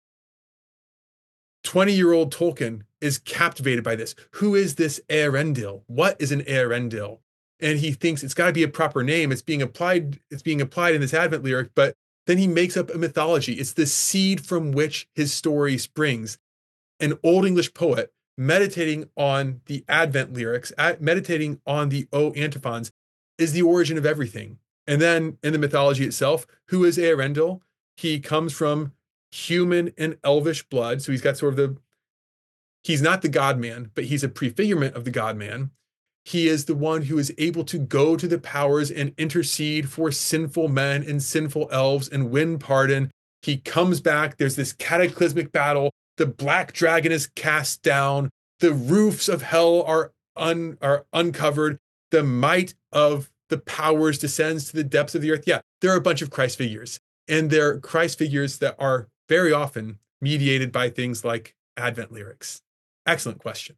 20-year-old Tolkien is captivated by this. Who is this Eärendil? What is an Eärendil? And he thinks it's got to be a proper name. It's being applied in this Advent lyric, but then he makes up a mythology. It's the seed from which his story springs. An Old English poet meditating on the Advent lyrics, meditating on the O antiphons, is the origin of everything. And then in the mythology itself, who is Eärendil? He comes from human and elvish blood. So he's got sort of He's not the God-man, but he's a prefigurement of the God-man. He is the one who is able to go to the powers and intercede for sinful men and sinful elves and win pardon. He comes back. There's this cataclysmic battle. The black dragon is cast down. The roofs of hell are uncovered. The might of the powers descends to the depths of the earth. Yeah, there are a bunch of Christ figures, and they're Christ figures that are very often mediated by things like Advent lyrics. Excellent question.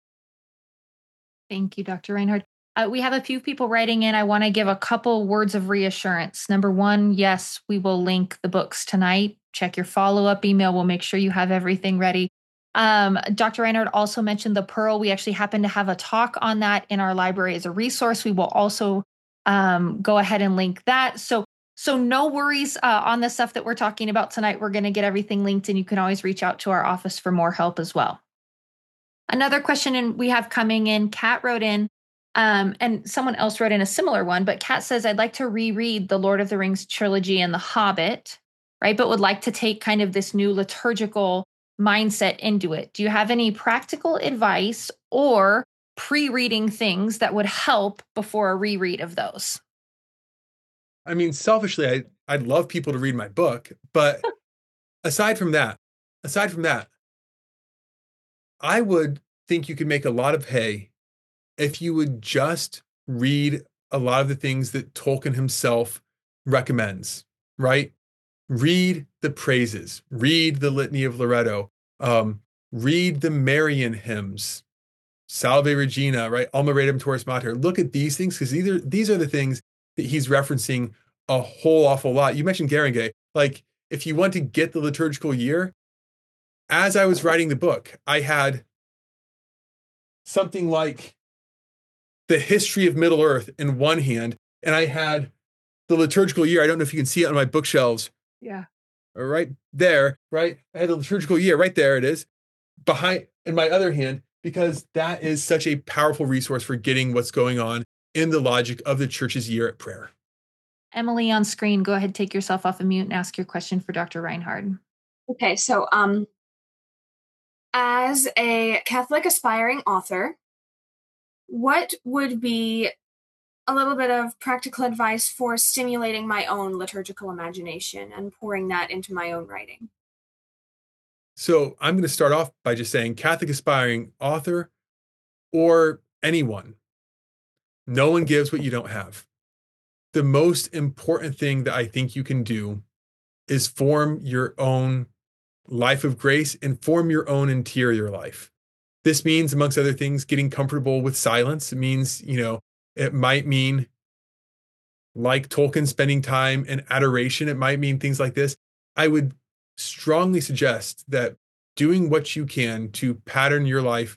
Thank you, Dr. Reinhard. We have a few people writing in. I want to give a couple words of reassurance. Number one, yes, we will link the books tonight. Check your follow-up email. We'll make sure you have everything ready. Dr. Reinhard also mentioned the Pearl. We actually happen to have a talk on that in our library as a resource. We will also go ahead and link that. So no worries on the stuff that we're talking about tonight. We're going to get everything linked, and you can always reach out to our office for more help as well. Another question we have coming in, Kat wrote in, and someone else wrote in a similar one, but Kat says, I'd like to reread the Lord of the Rings trilogy and The Hobbit, right? But would like to take kind of this new liturgical mindset into it. Do you have any practical advice or pre-reading things that would help before a reread of those? I mean, selfishly, I'd love people to read my book, but aside from that, I would think you could make a lot of hay if you would just read a lot of the things that Tolkien himself recommends, right? Read the praises, read the Litany of Loretto, read the Marian hymns, Salve Regina, right? Alma Redem Toris Mater. Look at these things, because these are the things that he's referencing a whole awful lot. You mentioned Garange. Like, if you want to get the liturgical year, as I was writing the book, I had something like the history of Middle Earth in one hand, and I had the liturgical year. I don't know if you can see it on my bookshelves. Yeah. Right there, right? I had the liturgical year right there. It is behind in my other hand, because that is such a powerful resource for getting what's going on in the logic of the church's year at prayer. Emily on screen, go ahead, take yourself off of mute and ask your question for Dr. Reinhard. Okay, so as a Catholic aspiring author, what would be a little bit of practical advice for stimulating my own liturgical imagination and pouring that into my own writing? So I'm going to start off by just saying, Catholic aspiring author or anyone, no one gives what you don't have. The most important thing that I think you can do is form your own life of grace and form your own interior life. This means, amongst other things, getting comfortable with silence. It means, it might mean, like Tolkien, spending time in adoration. It might mean things like this. I would strongly suggest that doing what you can to pattern your life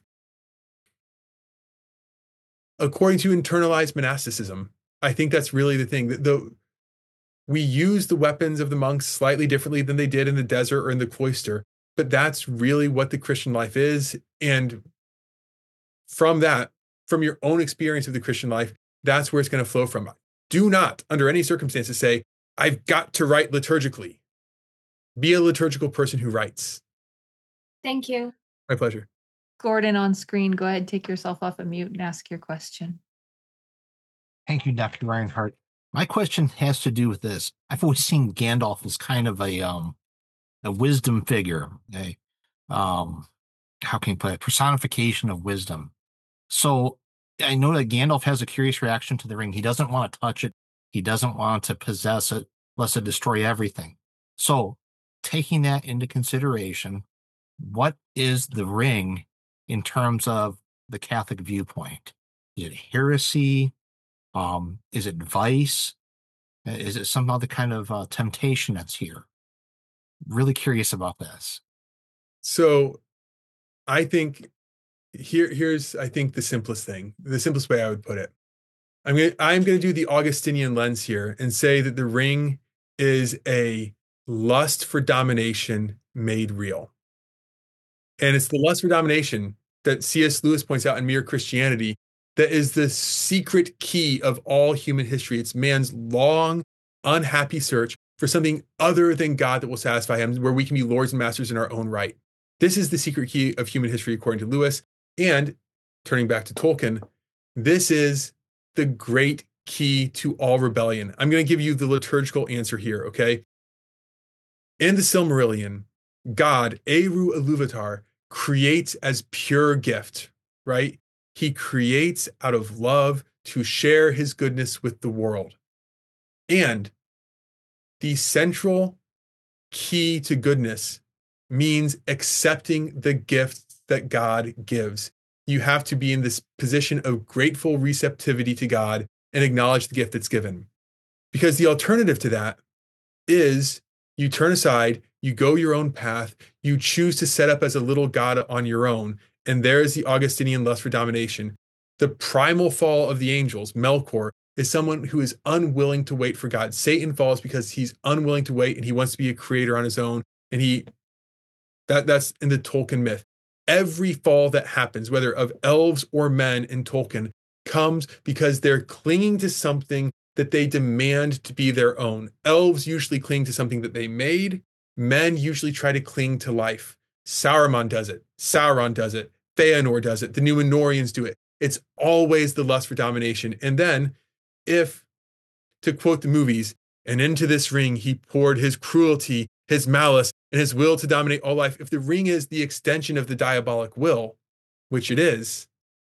according to internalized monasticism. I think that's really the thing. We use the weapons of the monks slightly differently than they did in the desert or in the cloister, but that's really what the Christian life is. And from your own experience of the Christian life, that's where it's going to flow from. Do not, under any circumstances, say, I've got to write liturgically. Be a liturgical person who writes. Thank you. My pleasure. Gordon on screen, go ahead, take yourself off of mute and ask your question. Thank you, Dr. Reinhardt. My question has to do with this. I've always seen Gandalf as kind of a wisdom figure, how can you put it, personification of wisdom. So I know that Gandalf has a curious reaction to the ring. He doesn't want to touch it. He doesn't want to possess it, lest it destroy everything. So taking that into consideration, what is the ring in terms of the Catholic viewpoint? Is it heresy? Is it vice? Is it some other kind of temptation that's here? Really curious about this. So I think here's I think the simplest way I would put it. I'm going to do the Augustinian lens here and say that the ring is a lust for domination made real. And it's the lust for domination that C.S. Lewis points out in Mere Christianity that is the secret key of all human history. It's man's long, unhappy search for something other than God that will satisfy him, where we can be lords and masters in our own right. This is the secret key of human history, according to Lewis. And turning back to Tolkien, this is the great key to all rebellion. I'm going to give you the liturgical answer here, okay? In the Silmarillion, God, Eru Iluvatar, creates as pure gift, right? He creates out of love to share his goodness with the world. And the central key to goodness means accepting the gifts that God gives. You have to be in this position of grateful receptivity to God and acknowledge the gift that's given. Because the alternative to that is you turn aside, you go your own path, you choose to set up as a little God on your own, and there's the Augustinian lust for domination. The primal fall of the angels, Melkor, is someone who is unwilling to wait for God. Satan falls because he's unwilling to wait and he wants to be a creator on his own. And that's in the Tolkien myth. Every fall that happens, whether of elves or men in Tolkien, comes because they're clinging to something that they demand to be their own. Elves usually cling to something that they made. Men usually try to cling to life. Saruman does it. Sauron does it. Feanor does it. The Numenorians do it. It's always the lust for domination. And then, if, to quote the movies, and into this ring he poured his cruelty, his malice, and his will to dominate all life. If the ring is the extension of the diabolic will, which it is,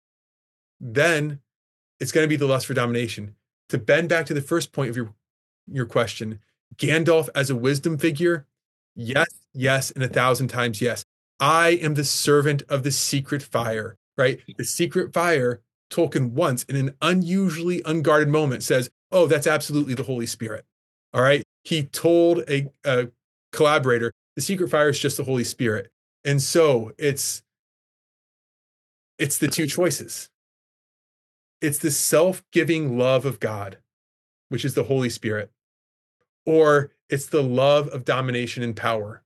then it's going to be the lust for domination. To bend back to the first point of your question, Gandalf as a wisdom figure, yes, and 1,000 times yes. I am the servant of the secret fire, right? The secret fire, Tolkien once, in an unusually unguarded moment, says, oh, that's absolutely the Holy Spirit, all right? He told a collaborator, the secret fire is just the Holy Spirit. And so it's the two choices. It's the self-giving love of God, which is the Holy Spirit, or it's the love of domination and power.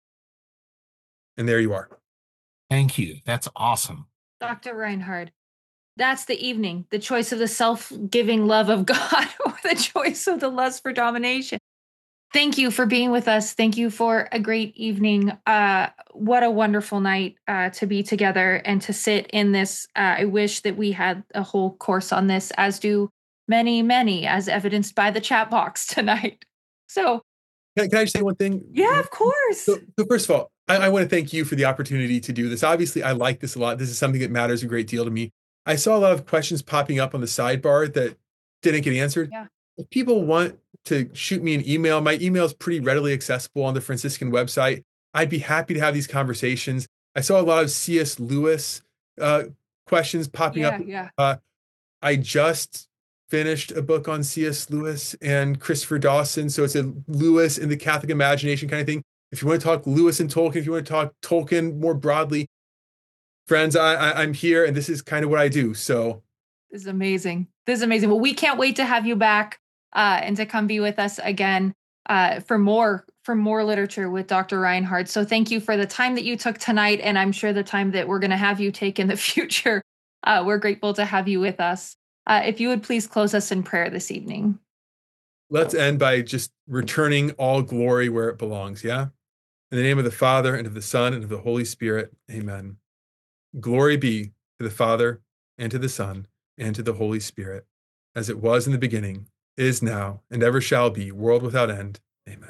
And there you are. Thank you. That's awesome. Dr. Reinhard, that's the evening, the choice of the self-giving love of God or the choice of the lust for domination. Thank you for being with us. Thank you for a great evening. What a wonderful night to be together and to sit in this. I wish that we had a whole course on this, as do many, many, as evidenced by the chat box tonight. So, can I just say one thing? Yeah, of course. So first of all, I want to thank you for the opportunity to do this. Obviously, I like this a lot. This is something that matters a great deal to me. I saw a lot of questions popping up on the sidebar that didn't get answered. Yeah. If people want to shoot me an email, my email is pretty readily accessible on the Franciscan website. I'd be happy to have these conversations. I saw a lot of C.S. Lewis questions popping up. Yeah. I just finished a book on C.S. Lewis and Christopher Dawson. So it's a Lewis in the Catholic imagination kind of thing. If you want to talk Lewis and Tolkien, if you want to talk Tolkien more broadly, friends, I'm here, and this is kind of what I do. So this is amazing. Well, we can't wait to have you back and to come be with us again for more literature with Dr. Reinhard. So thank you for the time that you took tonight, and I'm sure the time that we're going to have you take in the future. We're grateful to have you with us. If you would please close us in prayer this evening. Let's end by just returning all glory where it belongs, yeah? In the name of the Father, and of the Son, and of the Holy Spirit, amen. Glory be to the Father, and to the Son, and to the Holy Spirit, as it was in the beginning, is now, and ever shall be, world without end. Amen.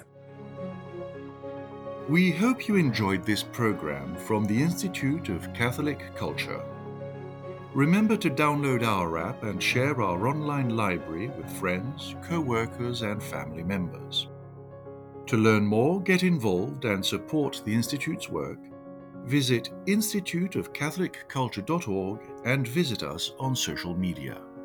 We hope you enjoyed this program from the Institute of Catholic Culture. Remember to download our app and share our online library with friends, co-workers, and family members. To learn more, get involved, and support the Institute's work, visit instituteofcatholicculture.org and visit us on social media.